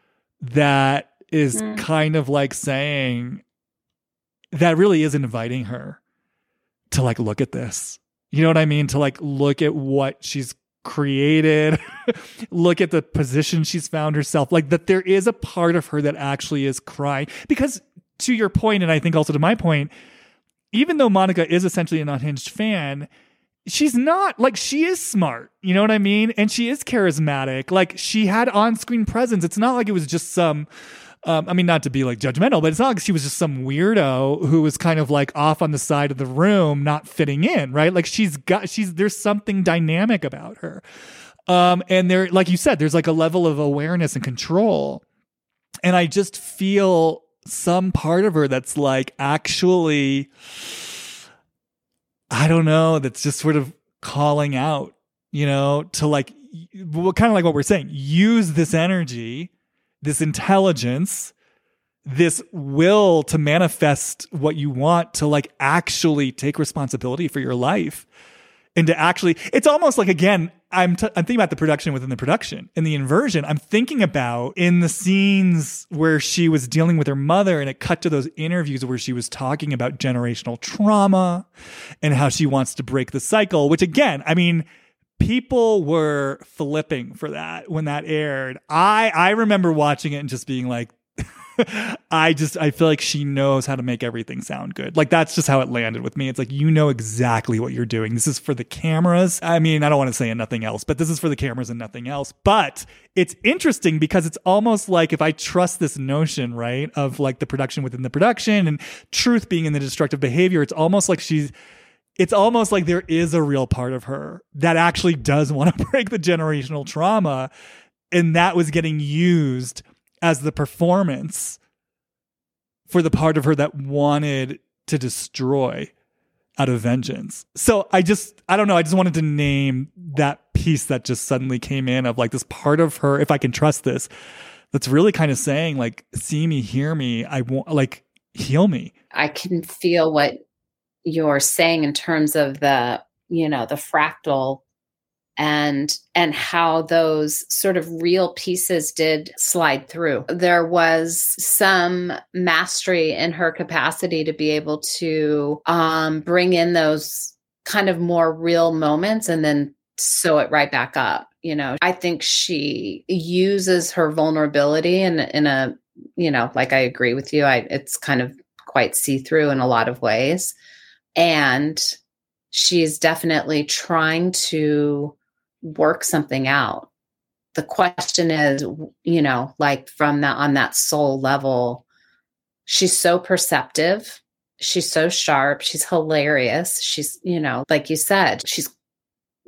that is mm. kind of like saying, that really is inviting her to like look at this. You know what I mean? To like look at what she's created, look at the position she's found herself. Like that there is a part of her that actually is crying. Because to your point, and I think also to my point, even though Monica is essentially an unhinged fan, she's not, like, she is smart, you know what I mean? And she is charismatic. Like, she had on-screen presence. It's not like it was just some, um, I mean, not to be like judgmental, but it's not like she was just some weirdo who was kind of like off on the side of the room, not fitting in, right? Like she's got, she's, there's something dynamic about her. Um, and there, like you said, there's like a level of awareness and control. And I just feel some part of her that's like actually, I don't know, that's just sort of calling out, you know, to like, well, kind of like what we're saying, use this energy, this intelligence, this will to manifest what you want, to like actually take responsibility for your life. And to actually, it's almost like, again, I'm, t- I'm thinking about the production within the production and the inversion. I'm thinking about in the scenes where she was dealing with her mother and it cut to those interviews where she was talking about generational trauma and how she wants to break the cycle, which again, I mean, people were flipping for that when that aired. I, I remember watching it and just being like, I just, I feel like she knows how to make everything sound good. Like, that's just how it landed with me. It's like, you know exactly what you're doing. This is for the cameras. I mean, I don't want to say nothing else, but this is for the cameras and nothing else. But it's interesting because it's almost like if I trust this notion, right, of like the production within the production and truth being in the destructive behavior, it's almost like she's, it's almost like there is a real part of her that actually does want to break the generational trauma. And that was getting used as the performance for the part of her that wanted to destroy out of vengeance. So I just, I don't know. I just wanted to name that piece that just suddenly came in of like this part of her, if I can trust this, that's really kind of saying like, see me, hear me. I want, like, heal me. I can feel what you're saying in terms of the, you know, the fractal and and how those sort of real pieces did slide through. There was some mastery in her capacity to be able to um, bring in those kind of more real moments and then sew it right back up. You know, I think she uses her vulnerability in, in a, you know, like I agree with you. I, it's kind of quite see-through in a lot of ways. And she's definitely trying to work something out. The question is, you know, like from that, on that soul level, she's so perceptive. She's so sharp. She's hilarious. She's, you know, like you said, she's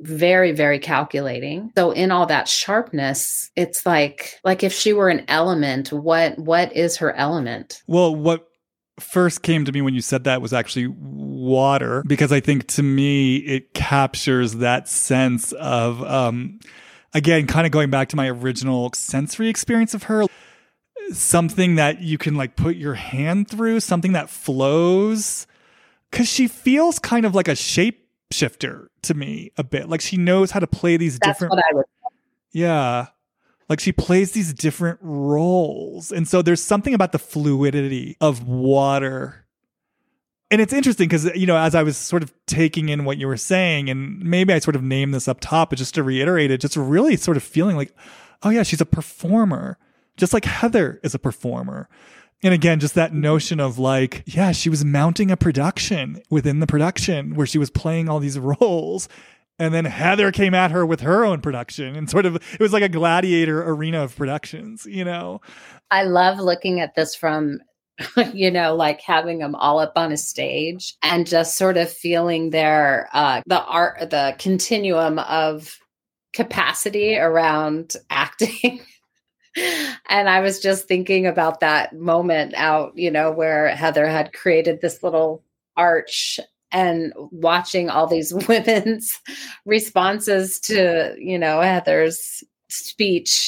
very, very calculating. So in all that sharpness, it's like, like if she were an element, what, what is her element? Well, what first came to me when you said that was actually water, because I think to me, it captures that sense of, um, again, kind of going back to my original sensory experience of her, something that you can like put your hand through, something that flows, because she feels kind of like a shape shifter to me a bit. Like she knows how to play these That's different. What I would. Yeah. Like she plays these different roles. And so there's something about the fluidity of water. And it's interesting because, you know, as I was sort of taking in what you were saying, and maybe I sort of named this up top, but just to reiterate it, just really sort of feeling like, oh yeah, she's a performer, just like Heather is a performer. And again, just that notion of like, yeah, she was mounting a production within the production where she was playing all these roles. And then Heather came at her with her own production, and sort of, it was like a gladiator arena of productions, you know? I love looking at this from, you know, like having them all up on a stage and just sort of feeling their, uh, the art, the continuum of capacity around acting. And I was just thinking about that moment out, you know, where Heather had created this little arch, and watching all these women's responses to, you know, Heather's speech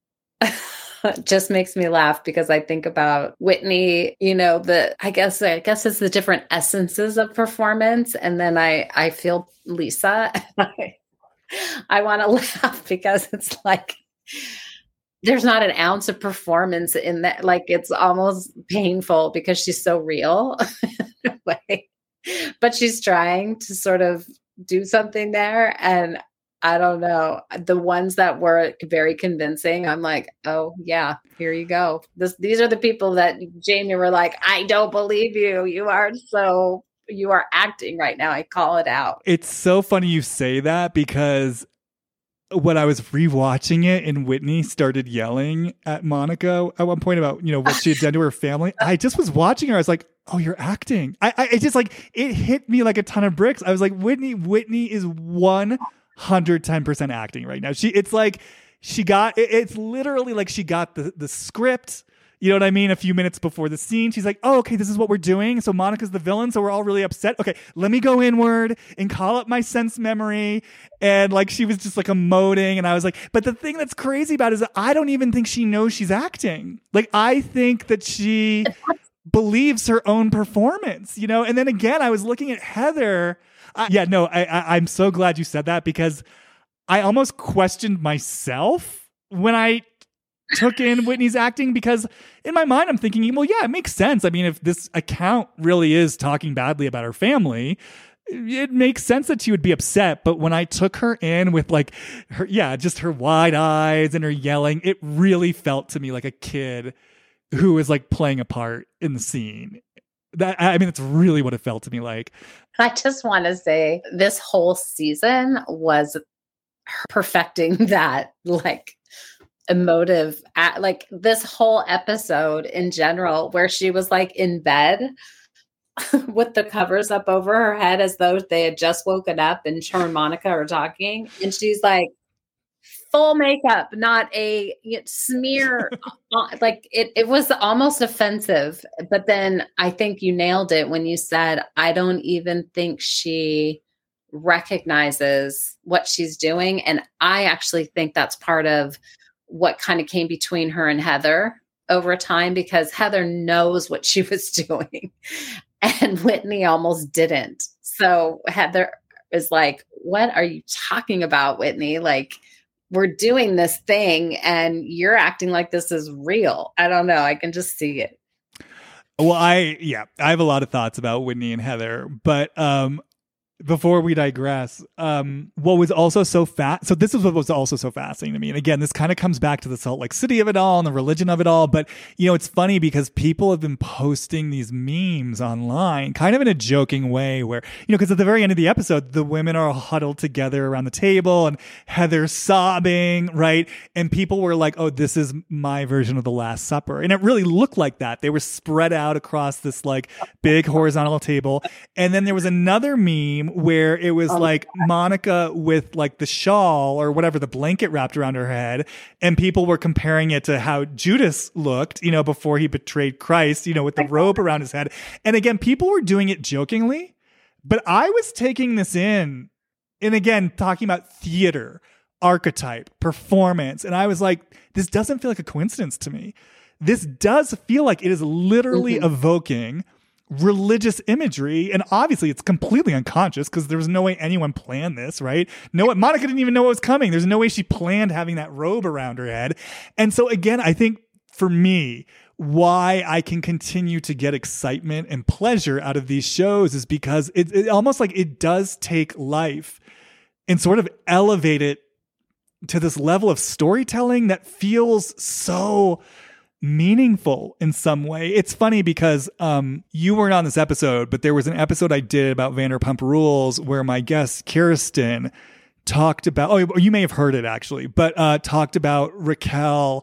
just makes me laugh, because I think about Whitney, you know, the, I guess, I guess it's the different essences of performance. And then I, I feel Lisa, I, I want to laugh because it's like, there's not an ounce of performance in that. Like, it's almost painful because she's so real in a way. But she's trying to sort of do something there. And I don't know, the ones that were very convincing, I'm like, oh yeah, here you go. This, these are the people that Jamie were like, I don't believe you. You are so, you are acting right now. I call it out. It's so funny you say that, because when I was rewatching it and Whitney started yelling at Monica at one point about, you know, what she had done to her family, I just was watching her. I was like, oh, you're acting. I, I it just like, it hit me like a ton of bricks. I was like, Whitney, Whitney is one hundred ten percent acting right now. She, it's like she got, it, it's literally like she got the, the script, you know what I mean? A few minutes before the scene, she's like, oh, okay, this is what we're doing. So Monica's the villain. So we're all really upset. Okay, let me go inward and call up my sense memory. And like, she was just like emoting. And I was like, but the thing that's crazy about it is that I don't even think she knows she's acting. Like, I think that she believes her own performance, you know? And then again, I was looking at Heather. I, yeah, no, I, I, I'm so glad you said that, because I almost questioned myself when I took in Whitney's acting, because in my mind, I'm thinking, well, yeah, it makes sense. I mean, if this account really is talking badly about her family, it makes sense that she would be upset. But when I took her in with like her, yeah, just her wide eyes and her yelling, it really felt to me like a kid who is like playing a part in the scene. That, I mean, it's really what it felt to me like. I just want to say this whole season was perfecting that, like, emotive, like this whole episode in general, where she was like in bed with the covers up over her head as though they had just woken up, and her and Monica are talking, and she's like full makeup, not a smear. Like it, it was almost offensive. But then I think you nailed it when you said, I don't even think she recognizes what she's doing. And I actually think that's part of what kind of came between her and Heather over time, because Heather knows what she was doing and Whitney almost didn't. So Heather is like, what are you talking about, Whitney? Like, we're doing this thing and you're acting like this is real. I don't know. I can just see it. Well, I, yeah, I have a lot of thoughts about Whitney and Heather, but, um, before we digress, um, what was also so fast, so this is what was also so fascinating to me. And again, this kind of comes back to the Salt Lake City of it all and the religion of it all. But, you know, it's funny because people have been posting these memes online, kind of in a joking way where, you know, because at the very end of the episode, the women are all huddled together around the table and Heather's sobbing, right? And people were like, oh, this is my version of the Last Supper. And it really looked like that. They were spread out across this like big horizontal table. And then there was another meme where it was oh, like yeah. Monica with like the shawl or whatever, the blanket wrapped around her head. And people were comparing it to how Judas looked, you know, before he betrayed Christ, you know, with the robe around his head. And again, people were doing it jokingly, but I was taking this in and again, talking about theater, archetype, performance. And I was like, this doesn't feel like a coincidence to me. This does feel like it is literally mm-hmm. evoking religious imagery. And obviously it's completely unconscious because there was no way anyone planned this, right? No, Monica didn't even know what was coming. There's no way she planned having that robe around her head. And so again, I think for me, why I can continue to get excitement and pleasure out of these shows is because it, it almost like it does take life and sort of elevate it to this level of storytelling that feels so meaningful in some way. It's funny because um, you weren't on this episode, but there was an episode I did about Vanderpump Rules where my guest Kirsten talked about, oh, you may have heard it actually, but uh, talked about Raquel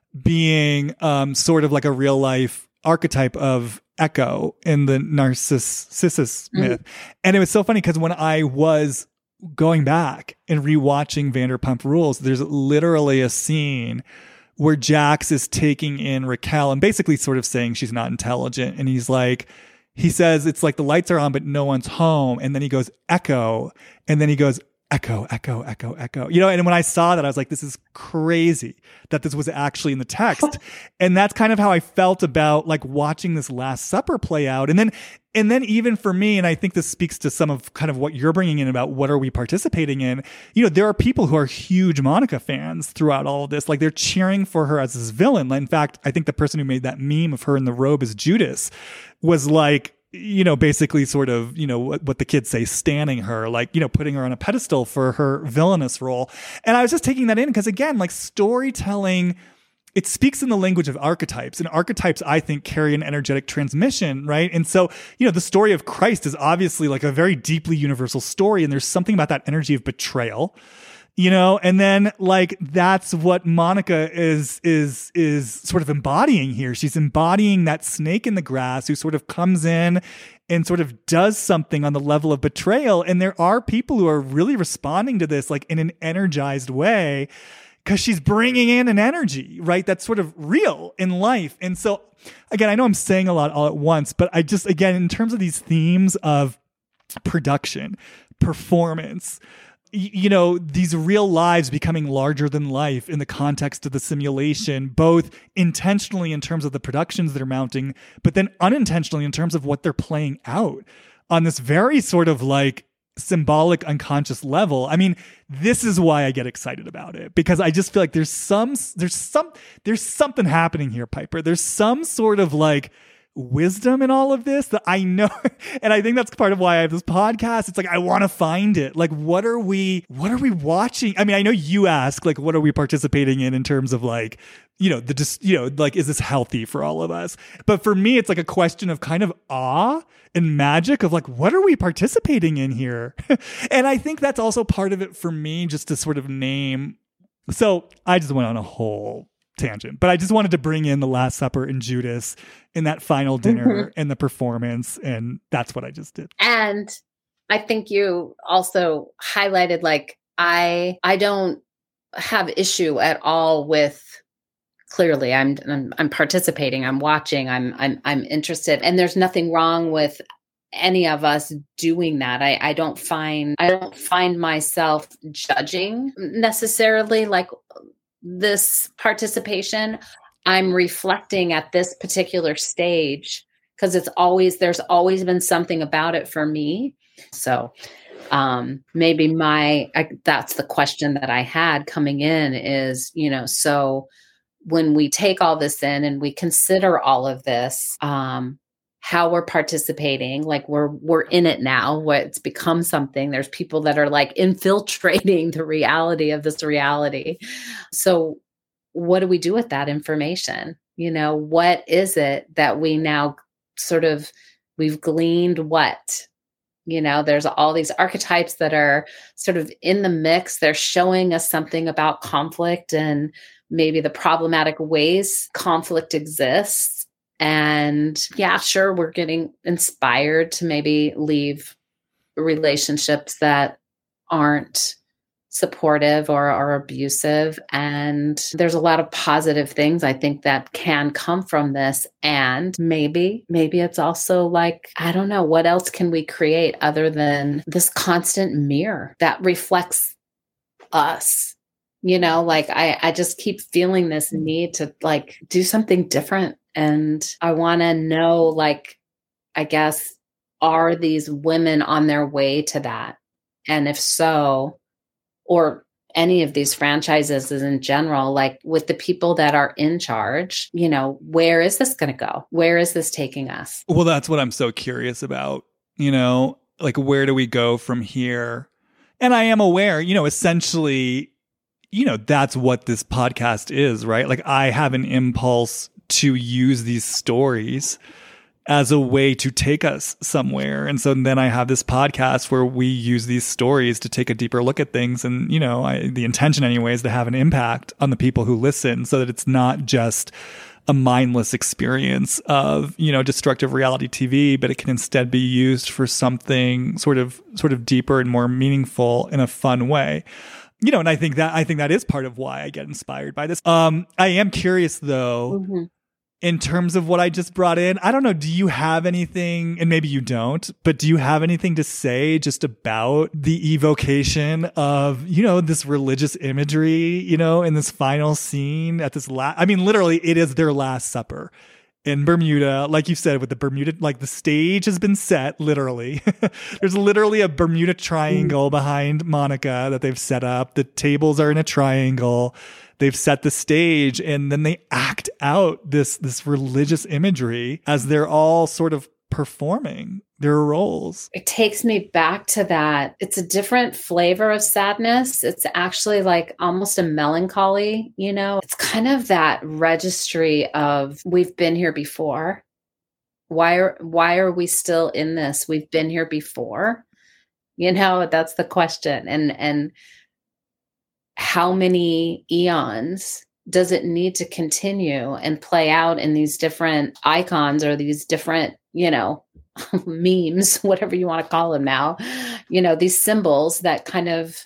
being um, sort of like a real life archetype of Echo in the Narcissus mm-hmm. myth. And it was so funny because when I was going back and rewatching Vanderpump Rules, there's literally a scene where Jax is taking in Raquel and basically sort of saying she's not intelligent. And he's like, he says, it's like the lights are on, but no one's home. And then he goes, Echo. And then he goes, Echo, Echo, Echo, Echo. You know, and when I saw that, I was like, this is crazy that this was actually in the text. And that's kind of how I felt about like watching this Last Supper play out. And then, and then even for me, and I think this speaks to some of kind of what you're bringing in about what are we participating in, you know, there are people who are huge Monica fans throughout all of this. Like they're cheering for her as this villain. In fact, I think the person who made that meme of her in the robe as Judas was like, you know, basically sort of, you know, what, what the kids say, standing her, like, you know, putting her on a pedestal for her villainous role. And I was just taking that in because, again, like storytelling, it speaks in the language of archetypes, and archetypes, I think, carry an energetic transmission, right? And so, you know, the story of Christ is obviously like a very deeply universal story, and there's something about that energy of betrayal, you know, and then like that's what Monica is is is sort of embodying here. She's embodying that snake in the grass who sort of comes in and sort of does something on the level of betrayal. And there are people who are really responding to this like in an energized way because she's bringing in an energy, right? That's sort of real in life. And so again, I know I'm saying a lot all at once, but I just, again, in terms of these themes of production, performance, you know, these real lives becoming larger than life in the context of the simulation, both intentionally in terms of the productions that are mounting, but then unintentionally in terms of what they're playing out on this very sort of like symbolic unconscious level. I mean, this is why I get excited about it, because I just feel like there's some, there's some, there's something happening here, Piper. There's some sort of like wisdom in all of this that I know. And I think that's part of why I have this podcast. It's like, I want to find it. Like, what are we, what are we watching? I mean, I know you ask, like, what are we participating in in terms of like, you know, the just, you know, like, is this healthy for all of us? But for me, it's like a question of kind of awe and magic of like, what are we participating in here? And I think that's also part of it for me, just to sort of name. So I just went on a whole tangent, but I just wanted to bring in the Last Supper and Judas in that final dinner mm-hmm. and the performance. And that's what I just did. And I think you also highlighted, like, I, I don't have issue at all with, clearly I'm, I'm, I'm participating, I'm watching, I'm, I'm, I'm interested, and there's nothing wrong with any of us doing that. I, I don't find, I don't find myself judging necessarily like this participation. I'm reflecting at this particular stage because it's always, there's always been something about it for me. So um, maybe my, I, that's the question that I had coming in is, you know, so when we take all this in and we consider all of this, um, how we're participating, like we're, we're in it now, what it's become something. There's people that are like infiltrating the reality of this reality. So what do we do with that information? You know, what is it that we now sort of, we've gleaned what, you know, there's all these archetypes that are sort of in the mix. They're showing us something about conflict and maybe the problematic ways conflict exists. And yeah, sure, we're getting inspired to maybe leave relationships that aren't supportive or are abusive. And there's a lot of positive things I think that can come from this. And maybe, maybe it's also like, I don't know, what else can we create other than this constant mirror that reflects us? You know, like I, I just keep feeling this need to like do something different. And I want to know, like, I guess, are these women on their way to that? And if so, or any of these franchises in general, like with the people that are in charge, you know, where is this going to go? Where is this taking us? Well, that's what I'm so curious about, you know, like where do we go from here? And I am aware, you know, essentially, you know, that's what this podcast is, right? Like I have an impulse to use these stories as a way to take us somewhere. And so then I have this podcast where we use these stories to take a deeper look at things. And, you know, I, the intention anyway is to have an impact on the people who listen so that it's not just a mindless experience of, you know, destructive reality T V, but it can instead be used for something sort of, sort of deeper and more meaningful in a fun way. You know, and I think that, I think that is part of why I get inspired by this. Um, I am curious though, mm-hmm. in terms of what I just brought in. I don't know. Do you have anything, and maybe you don't, but do you have anything to say just about the evocation of, you know, this religious imagery, you know, in this final scene at this last, I mean, literally it is their last supper in Bermuda. Like you said, with the Bermuda, like the stage has been set, literally. There's literally a Bermuda Triangle behind Monica that they've set up. The tables are in a triangle. They've set the stage, and then they act out this, this religious imagery as they're all sort of performing their roles. It takes me back to that. It's a different flavor of sadness. It's actually like almost a melancholy, you know, it's kind of that registry of we've been here before. Why are, why are we still in this? We've been here before, you know, that's the question. And, and, how many eons does it need to continue and play out in these different icons or these different, you know, memes, whatever you want to call them now, you know, these symbols that kind of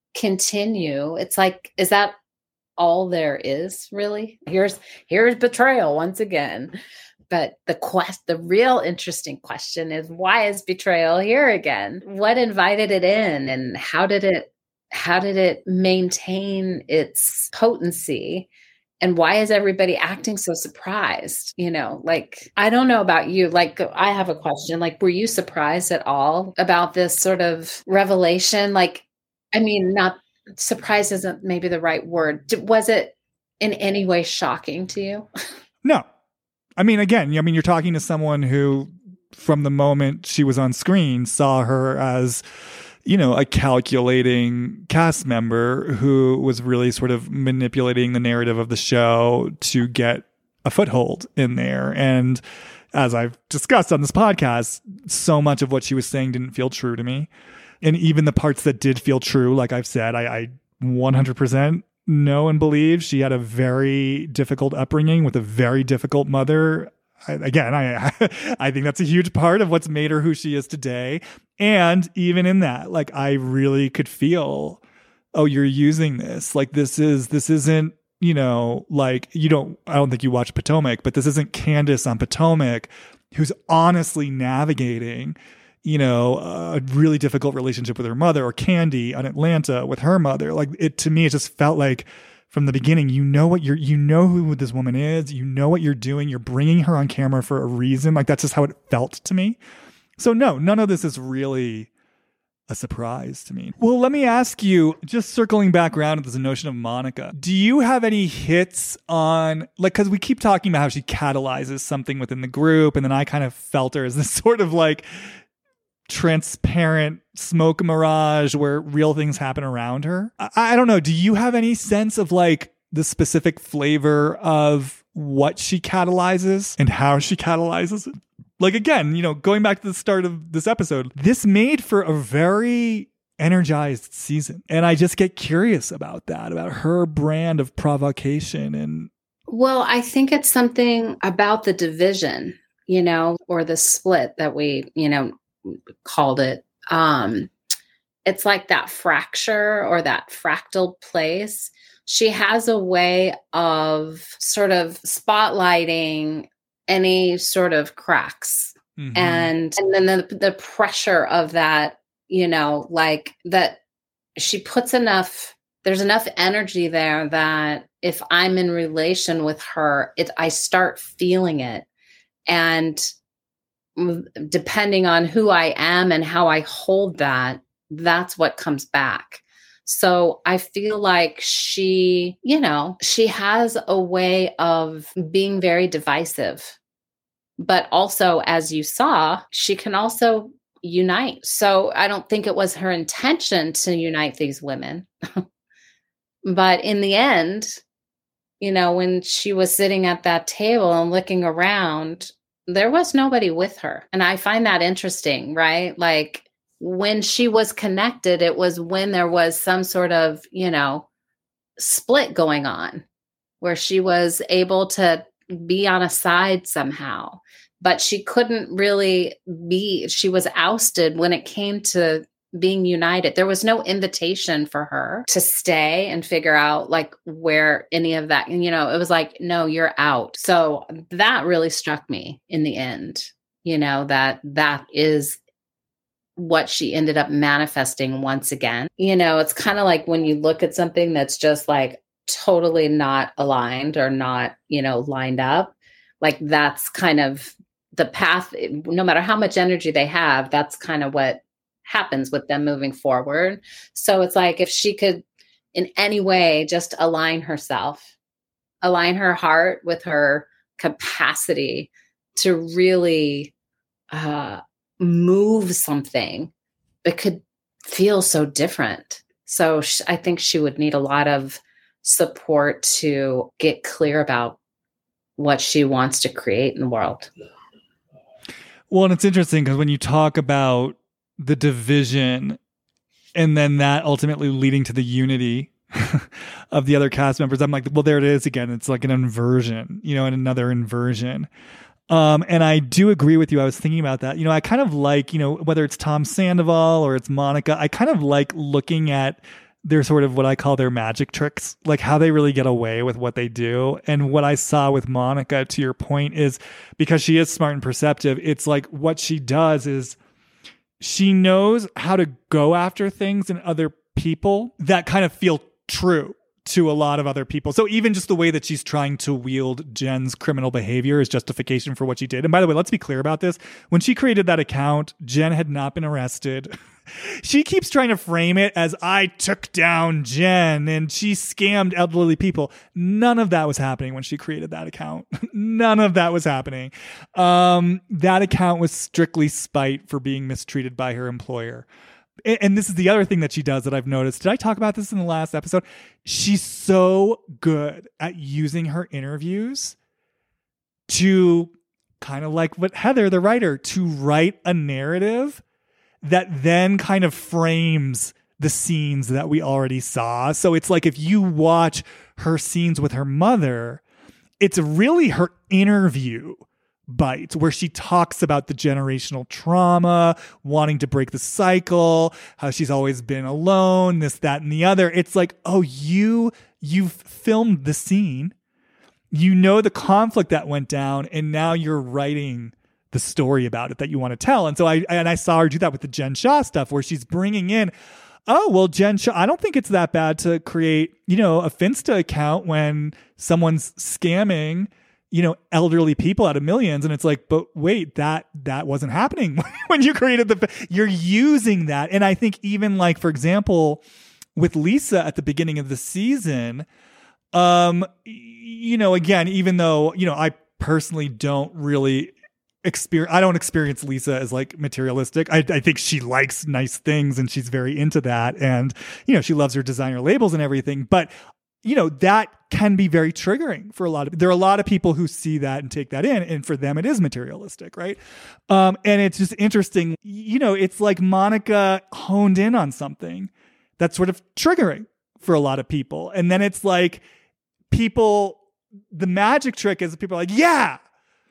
continue? It's like, is that all there is really? Here's, here's betrayal once again. But the quest, the real interesting question is, why is betrayal here again? What invited it in, and how did it How did it maintain its potency? And why is everybody acting so surprised? You know, like, I don't know about you. Like, I have a question. Like, were you surprised at all about this sort of revelation? Like, I mean, not surprise isn't maybe the right word. Was it in any way shocking to you? No. I mean, again, I mean, you're talking to someone who, from the moment she was on screen, saw her as, you know, a calculating cast member who was really sort of manipulating the narrative of the show to get a foothold in there. And as I've discussed on this podcast, so much of what she was saying didn't feel true to me. And even the parts that did feel true, like I've said, I, I one hundred percent know and believe she had a very difficult upbringing with a very difficult mother. I, again, I I think that's a huge part of what's made her who she is today. And even in that, like, I really could feel, oh, you're using this. Like, this is, this isn't, you know, like, you don't, I don't think you watch Potomac, but this isn't Candace on Potomac who's honestly navigating, you know, a really difficult relationship with her mother, or Candy on Atlanta with her mother. Like, it, to me, it just felt like, from the beginning, you know what you're, you know who this woman is, you know what you're doing, you're bringing her on camera for a reason. Like, that's just how it felt to me. So no, none of this is really a surprise to me. Well, let me ask you, just circling back around to the notion of Monica, do you have any hits on, like, because we keep talking about how she catalyzes something within the group, and then I kind of felt her as this sort of like transparent smoke mirage where real things happen around her. I, I don't know. Do you have any sense of like the specific flavor of what she catalyzes and how she catalyzes it? Like, again, you know, going back to the start of this episode, this made for a very energized season. And I just get curious about that, about her brand of provocation. And well, I think it's something about the division, you know, or the split that we, you know, called it um, it's like that fracture or that fractal place. She has a way of sort of spotlighting any sort of cracks. Mm-hmm. And, and then the, the pressure of that, you know, like that she puts enough, there's enough energy there that if I'm in relation with her, it, I start feeling it. And depending on who I am and how I hold that, that's what comes back. So I feel like she, you know, she has a way of being very divisive, but also, as you saw, she can also unite. So I don't think it was her intention to unite these women. But in the end, you know, when she was sitting at that table and looking around, there was nobody with her. And I find that interesting, right? Like, when she was connected, it was when there was some sort of, you know, split going on where she was able to be on a side somehow, but she couldn't really be, she was ousted when it came to being united. There was no invitation for her to stay and figure out like where any of that, you know, it was like, no, you're out. So that really struck me in the end, you know, that that is what she ended up manifesting once again. You know, it's kind of like when you look at something that's just like totally not aligned or not, you know, lined up, like that's kind of the path, no matter how much energy they have, that's kind of what happens with them moving forward. So it's like if she could in any way just align herself, align her heart with her capacity to really, uh, move something that could feel so different. So sh- I think she would need a lot of support to get clear about what she wants to create in the world. Well, and it's interesting because when you talk about the division and then that ultimately leading to the unity of the other cast members, I'm like, well, there it is again. It's like an inversion, you know, and another inversion. Um, and I do agree with you. I was thinking about that. You know, I kind of like, you know, whether it's Tom Sandoval or it's Monica, I kind of like looking at their sort of what I call their magic tricks, like how they really get away with what they do. And what I saw with Monica, to your point, is because she is smart and perceptive, it's like what she does is she knows how to go after things in other people that kind of feel true to a lot of other people. So even just the way that she's trying to wield Jen's criminal behavior as justification for what she did. And by the way, let's be clear about this. When she created that account, Jen had not been arrested. She keeps trying to frame it as I took down Jen and she scammed elderly people. None of that was happening when she created that account. None of that was happening. Um, that account was strictly spite for being mistreated by her employer. And this is the other thing that she does that I've noticed. Did I talk about this in the last episode? She's so good at using her interviews to kind of like what Heather, the writer, to write a narrative that then kind of frames the scenes that we already saw. So it's like if you watch her scenes with her mother, it's really her interview bites where she talks about the generational trauma, wanting to break the cycle, how she's always been alone, this, that, and the other. It's like, oh, you, you've filmed the scene. You know the conflict that went down, and now you're writing the story about it that you want to tell. And so I, and I saw her do that with the Jen Shah stuff where she's bringing in, oh, well, Jen Shah, I don't think it's that bad to create, you know, a Finsta account when someone's scamming, you know, elderly people out of millions. And it's like, but wait, that, that wasn't happening when you created the, you're using that. And I think even like, for example, with Lisa at the beginning of the season, um, you know, again, even though, you know, I personally don't really experience, I don't experience Lisa as like materialistic. I, I think she likes nice things and she's very into that. And, you know, she loves her designer labels and everything, but you know, that can be very triggering for a lot of, there are a lot of people who see that and take that in. And for them, it is materialistic. Right. Um, and it's just interesting, you know, it's like Monica honed in on something that's sort of triggering for a lot of people. And then it's like people, the magic trick is people are like, yeah,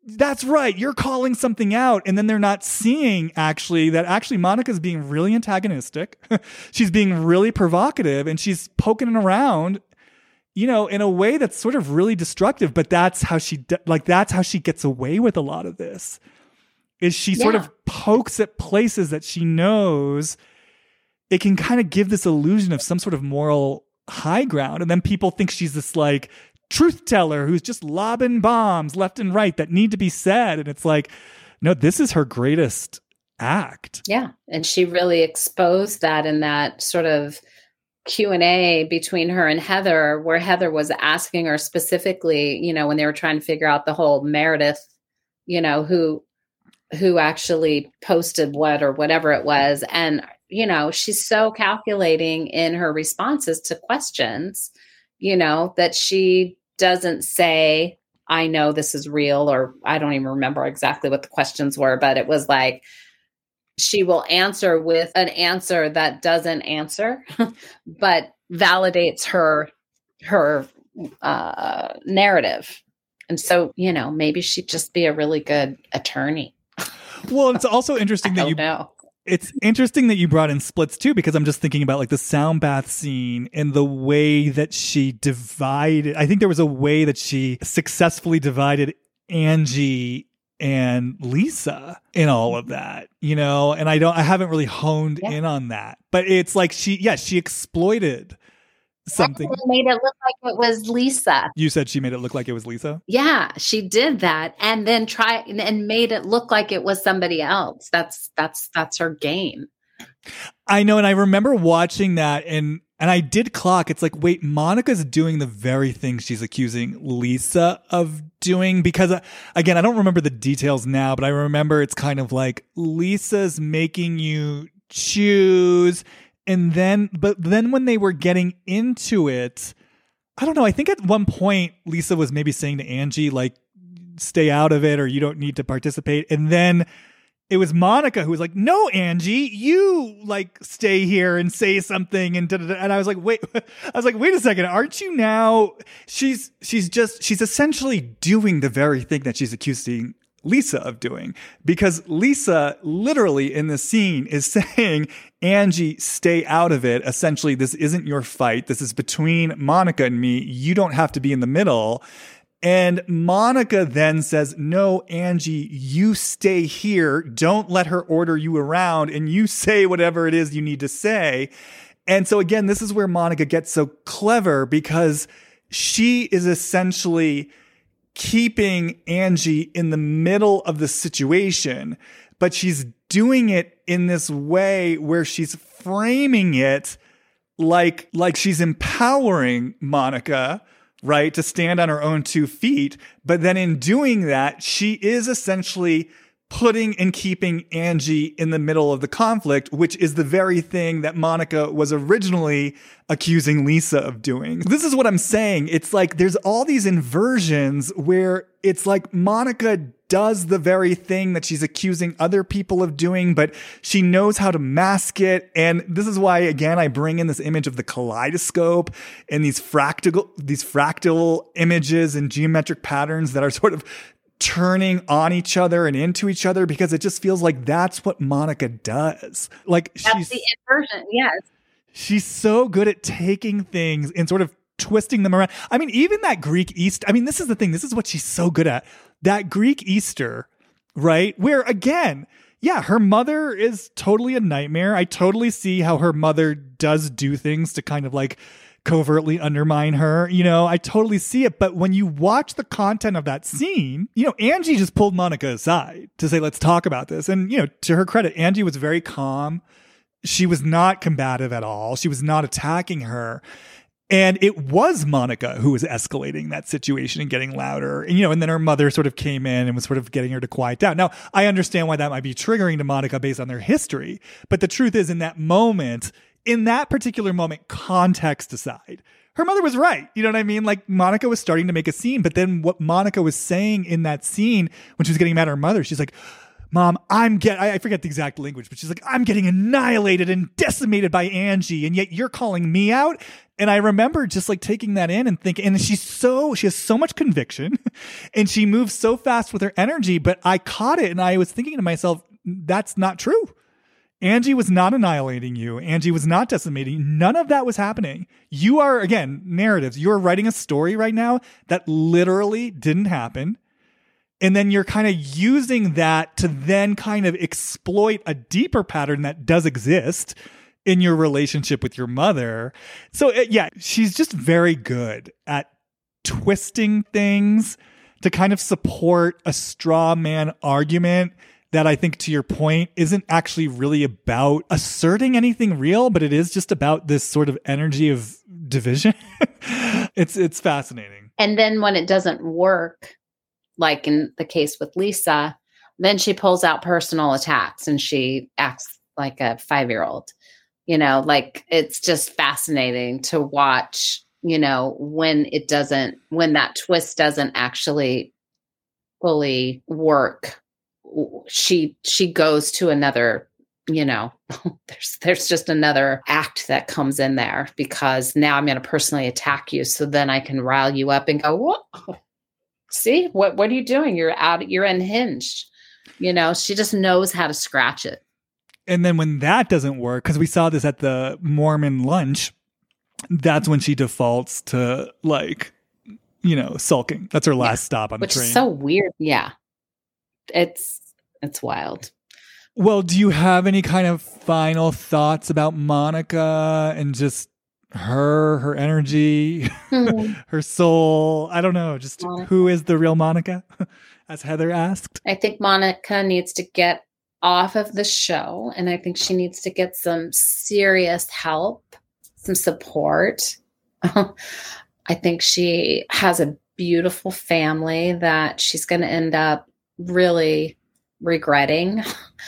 that's right, you're calling something out. And then they're not seeing actually that actually Monica's being really antagonistic. She's being really provocative and she's poking around, you know, in a way that's sort of really destructive. But that's how she, like, that's how she gets away with a lot of this, is she yeah. sort of pokes at places that she knows it can kind of give this illusion of some sort of moral high ground. And then people think she's this like truth teller who's just lobbing bombs left and right that need to be said. And it's like, no, this is her greatest act. Yeah. And she really exposed that in that sort of Q and A between her and Heather, where Heather was asking her specifically, you know, when they were trying to figure out the whole Meredith, you know, who, who actually posted what or whatever it was. And you know, she's so calculating in her responses to questions, you know, that she doesn't say, I know this is real, or I don't even remember exactly what the questions were, but it was like, she will answer with an answer that doesn't answer, but validates her, her uh, narrative. And so, you know, maybe she'd just be a really good attorney. Well, it's also interesting that you know. It's interesting that you brought in splits too, because I'm just thinking about like the sound bath scene and the way that she divided. I think there was a way that she successfully divided Angie and Lisa in all of that, you know, and I don't, I haven't really honed yeah. in on that, but it's like she, yeah, she exploited something. Made it look like it was Lisa. You said she made it look like it was Lisa? Yeah, she did that and then try and made it look like it was somebody else. That's that's that's her game. I know, and I remember watching that and and I did clock. It's like, wait, Monica's doing the very thing she's accusing Lisa of doing, because uh, again, I don't remember the details now, but I remember it's kind of like Lisa's making you choose. And then, but then when they were getting into it, I don't know. I think at one point Lisa was maybe saying to Angie, like, stay out of it or you don't need to participate. And then it was Monica who was like, no, Angie, you like stay here and say something. And, da-da-da. And I was like, wait, I was like, wait a second. Aren't you now? She's, she's just, she's essentially doing the very thing that she's accusing Lisa of doing, because Lisa literally in the scene is saying, Angie, stay out of it. Essentially, this isn't your fight. This is between Monica and me. You don't have to be in the middle. And Monica then says, no, Angie, you stay here. Don't let her order you around and you say whatever it is you need to say. And so again, this is where Monica gets so clever, because she is essentially keeping Angie in the middle of the situation, but she's doing it in this way where she's framing it like, like she's empowering Monica, right, to stand on her own two feet. But then in doing that, she is essentially putting and keeping Angie in the middle of the conflict, which is the very thing that Monica was originally accusing Lisa of doing. This is what I'm saying. It's like there's all these inversions where it's like Monica does the very thing that she's accusing other people of doing, but she knows how to mask it. And this is why, again, I bring in this image of the kaleidoscope and these fractal, these fractal images and geometric patterns that are sort of turning on each other and into each other, because it just feels like that's what Monica does. Like that's she's the inversion, yes. She's so good at taking things and sort of twisting them around. I mean, even that Greek Easter. I mean, this is the thing. This is what she's so good at. That Greek Easter, right? Where again, yeah, her mother is totally a nightmare. I totally see how her mother does do things to kind of like covertly undermine her. You know, I totally see it. But when you watch the content of that scene, you know, Angie just pulled Monica aside to say, let's talk about this. And, you know, to her credit, Angie was very calm. She was not combative at all. She was not attacking her. And it was Monica who was escalating that situation and getting louder. And, you know, and then her mother sort of came in and was sort of getting her to quiet down. Now, I understand why that might be triggering to Monica based on their history. But the truth is, in that moment, in that particular moment, context aside, her mother was right. You know what I mean? Like Monica was starting to make a scene, but then what Monica was saying in that scene when she was getting mad at her mother, she's like, Mom, I'm get I forget the exact language, but she's like, I'm getting annihilated and decimated by Angie, and yet you're calling me out. And I remember just like taking that in and thinking, and she's so, she has so much conviction and she moves so fast with her energy, but I caught it and I was thinking to myself, that's not true. Angie was not annihilating you. Angie was not decimating you. None of that was happening. You are, again, narratives. You're writing a story right now that literally didn't happen. And then you're kind of using that to then kind of exploit a deeper pattern that does exist in your relationship with your mother. So yeah, she's just very good at twisting things to kind of support a straw man argument that I think, to your point, isn't actually really about asserting anything real, but it is just about this sort of energy of division. it's it's fascinating. And then when it doesn't work, like in the case with Lisa, then she pulls out personal attacks and she acts like a five-year-old. You know, like it's just fascinating to watch, you know, when it doesn't, when that twist doesn't actually fully work. She, she goes to another, you know, there's, there's just another act that comes in there because now I'm going to personally attack you. So then I can rile you up and go, whoa, see, what, what are you doing? You're out, you're unhinged. You know, she just knows how to scratch it. And then when that doesn't work, because we saw this at the Mormon lunch, that's when she defaults to like, you know, sulking. That's her last yeah. stop on Which the train. Which is so weird. Yeah. It's, it's wild. Well, do you have any kind of final thoughts about Monica and just her, her energy, mm-hmm. her soul? I don't know. Just Monica. Who is the real Monica? As Heather asked. I think Monica needs to get off of the show. And I think she needs to get some serious help, some support. I think she has a beautiful family that she's going to end up really regretting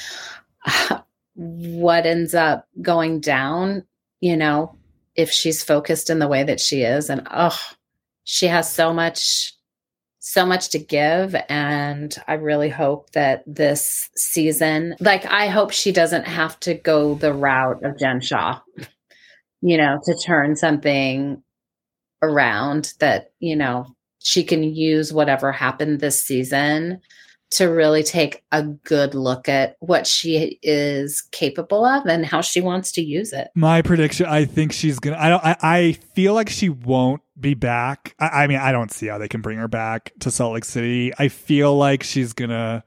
what ends up going down, you know, if she's focused in the way that she is. And oh, she has so much so much to give. And I really hope that this season, like, I hope she doesn't have to go the route of Jen Shah, you know, to turn something around, that, you know, she can use whatever happened this season to really take a good look at what she is capable of and how she wants to use it. My prediction, I think she's gonna, I don't, I, I feel like she won't be back. I, I mean, I don't see how they can bring her back to Salt Lake City. I feel like she's gonna,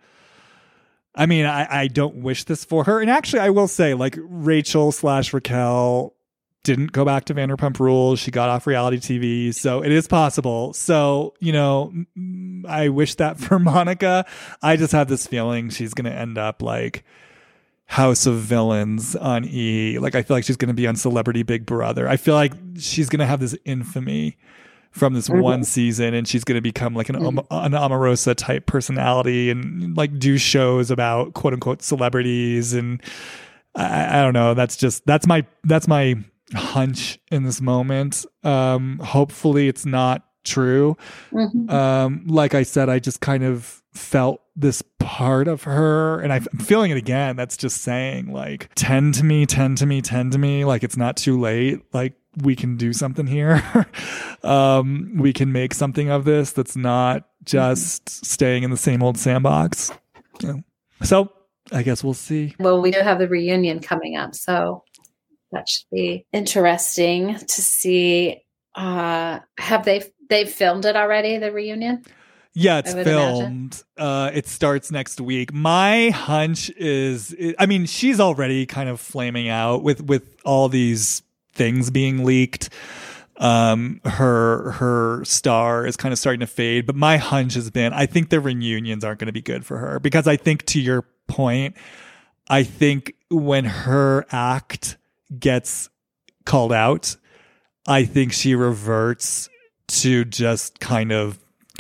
I mean, I, I don't wish this for her. And actually, I will say, like, Rachel slash Raquel didn't go back to Vanderpump Rules. She got off reality T V. So it is possible. So, you know, I wish that for Monica. I just have this feeling she's going to end up like House of Villains on E. Like, I feel like she's going to be on Celebrity Big Brother. I feel like she's going to have this infamy from this mm-hmm. one season, and she's going to become like an, mm-hmm. an Omarosa type personality and like do shows about quote unquote celebrities. And I, I don't know. That's just, that's my, that's my, hunch in this moment. Um, hopefully it's not true. Mm-hmm. Um, like I said, I just kind of felt this part of her, and I'm feeling it again. That's just saying, like, tend to me, tend to me, tend to me. Like, it's not too late. Like, we can do something here. um, we can make something of this that's not just mm-hmm. staying in the same old sandbox. You know? So I guess we'll see. Well, we do have the reunion coming up, so that should be interesting to see. Uh, have they they've filmed it already, the reunion? Yeah, it's filmed. Uh, it starts next week. My hunch is, I mean, she's already kind of flaming out with, with all these things being leaked. Um, her her star is kind of starting to fade. But my hunch has been, I think the reunions aren't going to be good for her, because I think, to your point, I think when her act gets called out, I think she reverts to just kind of,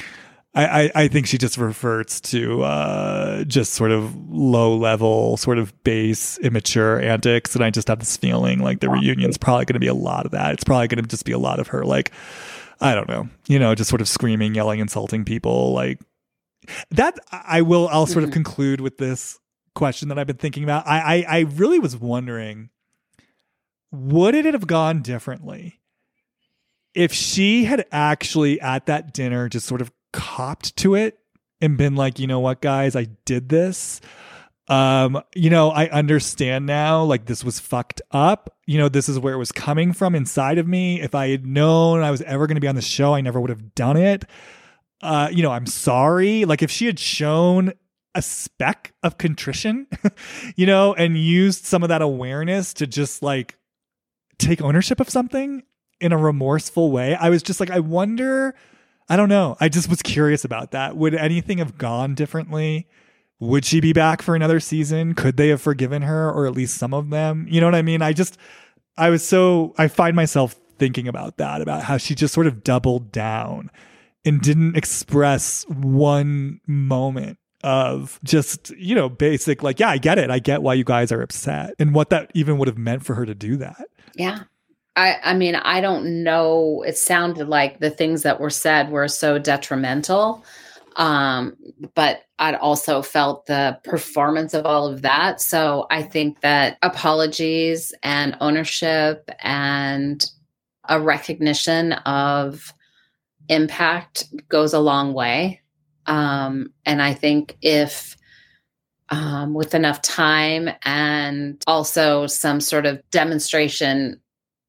I, I, I think she just reverts to uh, just sort of low level, sort of base, immature antics. And I just have this feeling like the reunion's probably going to be a lot of that. It's probably going to just be a lot of her, like, I don't know, you know, just sort of screaming, yelling, insulting people. Like that, I will, I'll sort of conclude with this. question that I've been thinking about. I, I, I really was wondering, would it have gone differently if she had actually at that dinner just sort of copped to it and been like, you know what, guys, I did this. Um, you know, I understand now, like, this was fucked up. You know, this is where it was coming from inside of me. If I had known I was ever going to be on the show, I never would have done it. Uh, you know, I'm sorry. Like, if she had shown a speck of contrition, you know, and used some of that awareness to just like take ownership of something in a remorseful way, I was just like, I wonder, I don't know. I just was curious about that. Would anything have gone differently? Would she be back for another season? Could they have forgiven her, or at least some of them? You know what I mean? I just, I was so, I find myself thinking about that, about how she just sort of doubled down and didn't express one moment of just, you know, basic, like, yeah, I get it. I get why you guys are upset, and what that even would have meant for her to do that. Yeah. I, I mean, I don't know. It sounded like the things that were said were so detrimental. Um, but I'd also felt the performance of all of that. So I think that apologies and ownership and a recognition of impact goes a long way. Um, and I think if, um, with enough time and also some sort of demonstration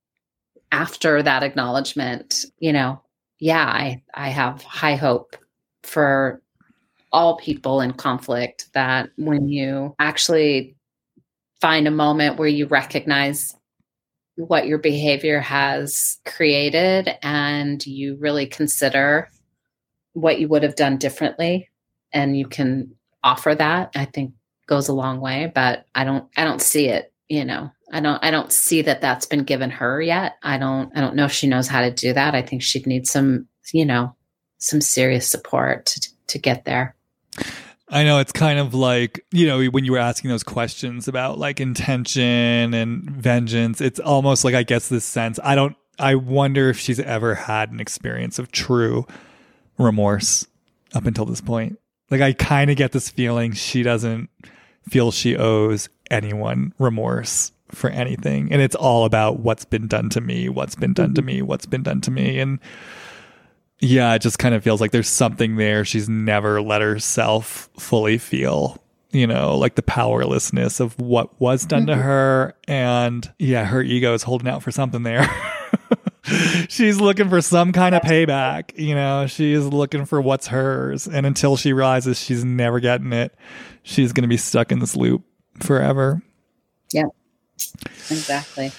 after that acknowledgement, you know, yeah, I, I have high hope for all people in conflict, that when you actually find a moment where you recognize what your behavior has created and you really consider what you would have done differently, and you can offer that, I think goes a long way. But I don't, I don't see it, you know, I don't, I don't see that that's been given her yet. I don't, I don't know if she knows how to do that. I think she'd need some, you know, some serious support to, to get there. I know, it's kind of like, you know, when you were asking those questions about like intention and vengeance, it's almost like I guess this sense, I don't, I wonder if she's ever had an experience of true remorse up until this point. Like, I kind of get this feeling she doesn't feel she owes anyone remorse for anything. And it's all about what's been done to me, what's been done mm-hmm. to me, what's been done to me. And yeah, it just kind of feels like there's something there she's never let herself fully feel, you know, like the powerlessness of what was done mm-hmm. to her. And yeah, her ego is holding out for something there. She's looking for some kind of payback, you know, she is looking for what's hers. And until she realizes she's never getting it, she's going to be stuck in this loop forever. Yeah, exactly.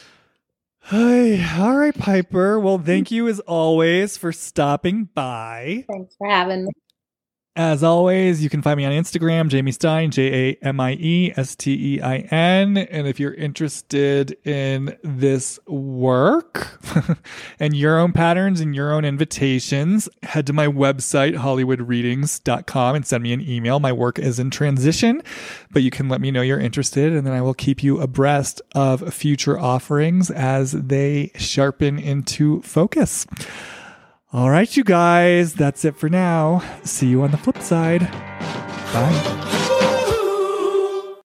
Hi. All right, Piper. Well, thank you as always for stopping by. Thanks for having me. As always, you can find me on Instagram, Jamie Stein, J A M I E S T E I N. And if you're interested in this work and your own patterns and your own invitations, head to my website, hollywood readings dot com, and send me an email. My work is in transition, but you can let me know you're interested, and then I will keep you abreast of future offerings as they sharpen into focus. All right, you guys, that's it for now. See you on the flip side. Bye.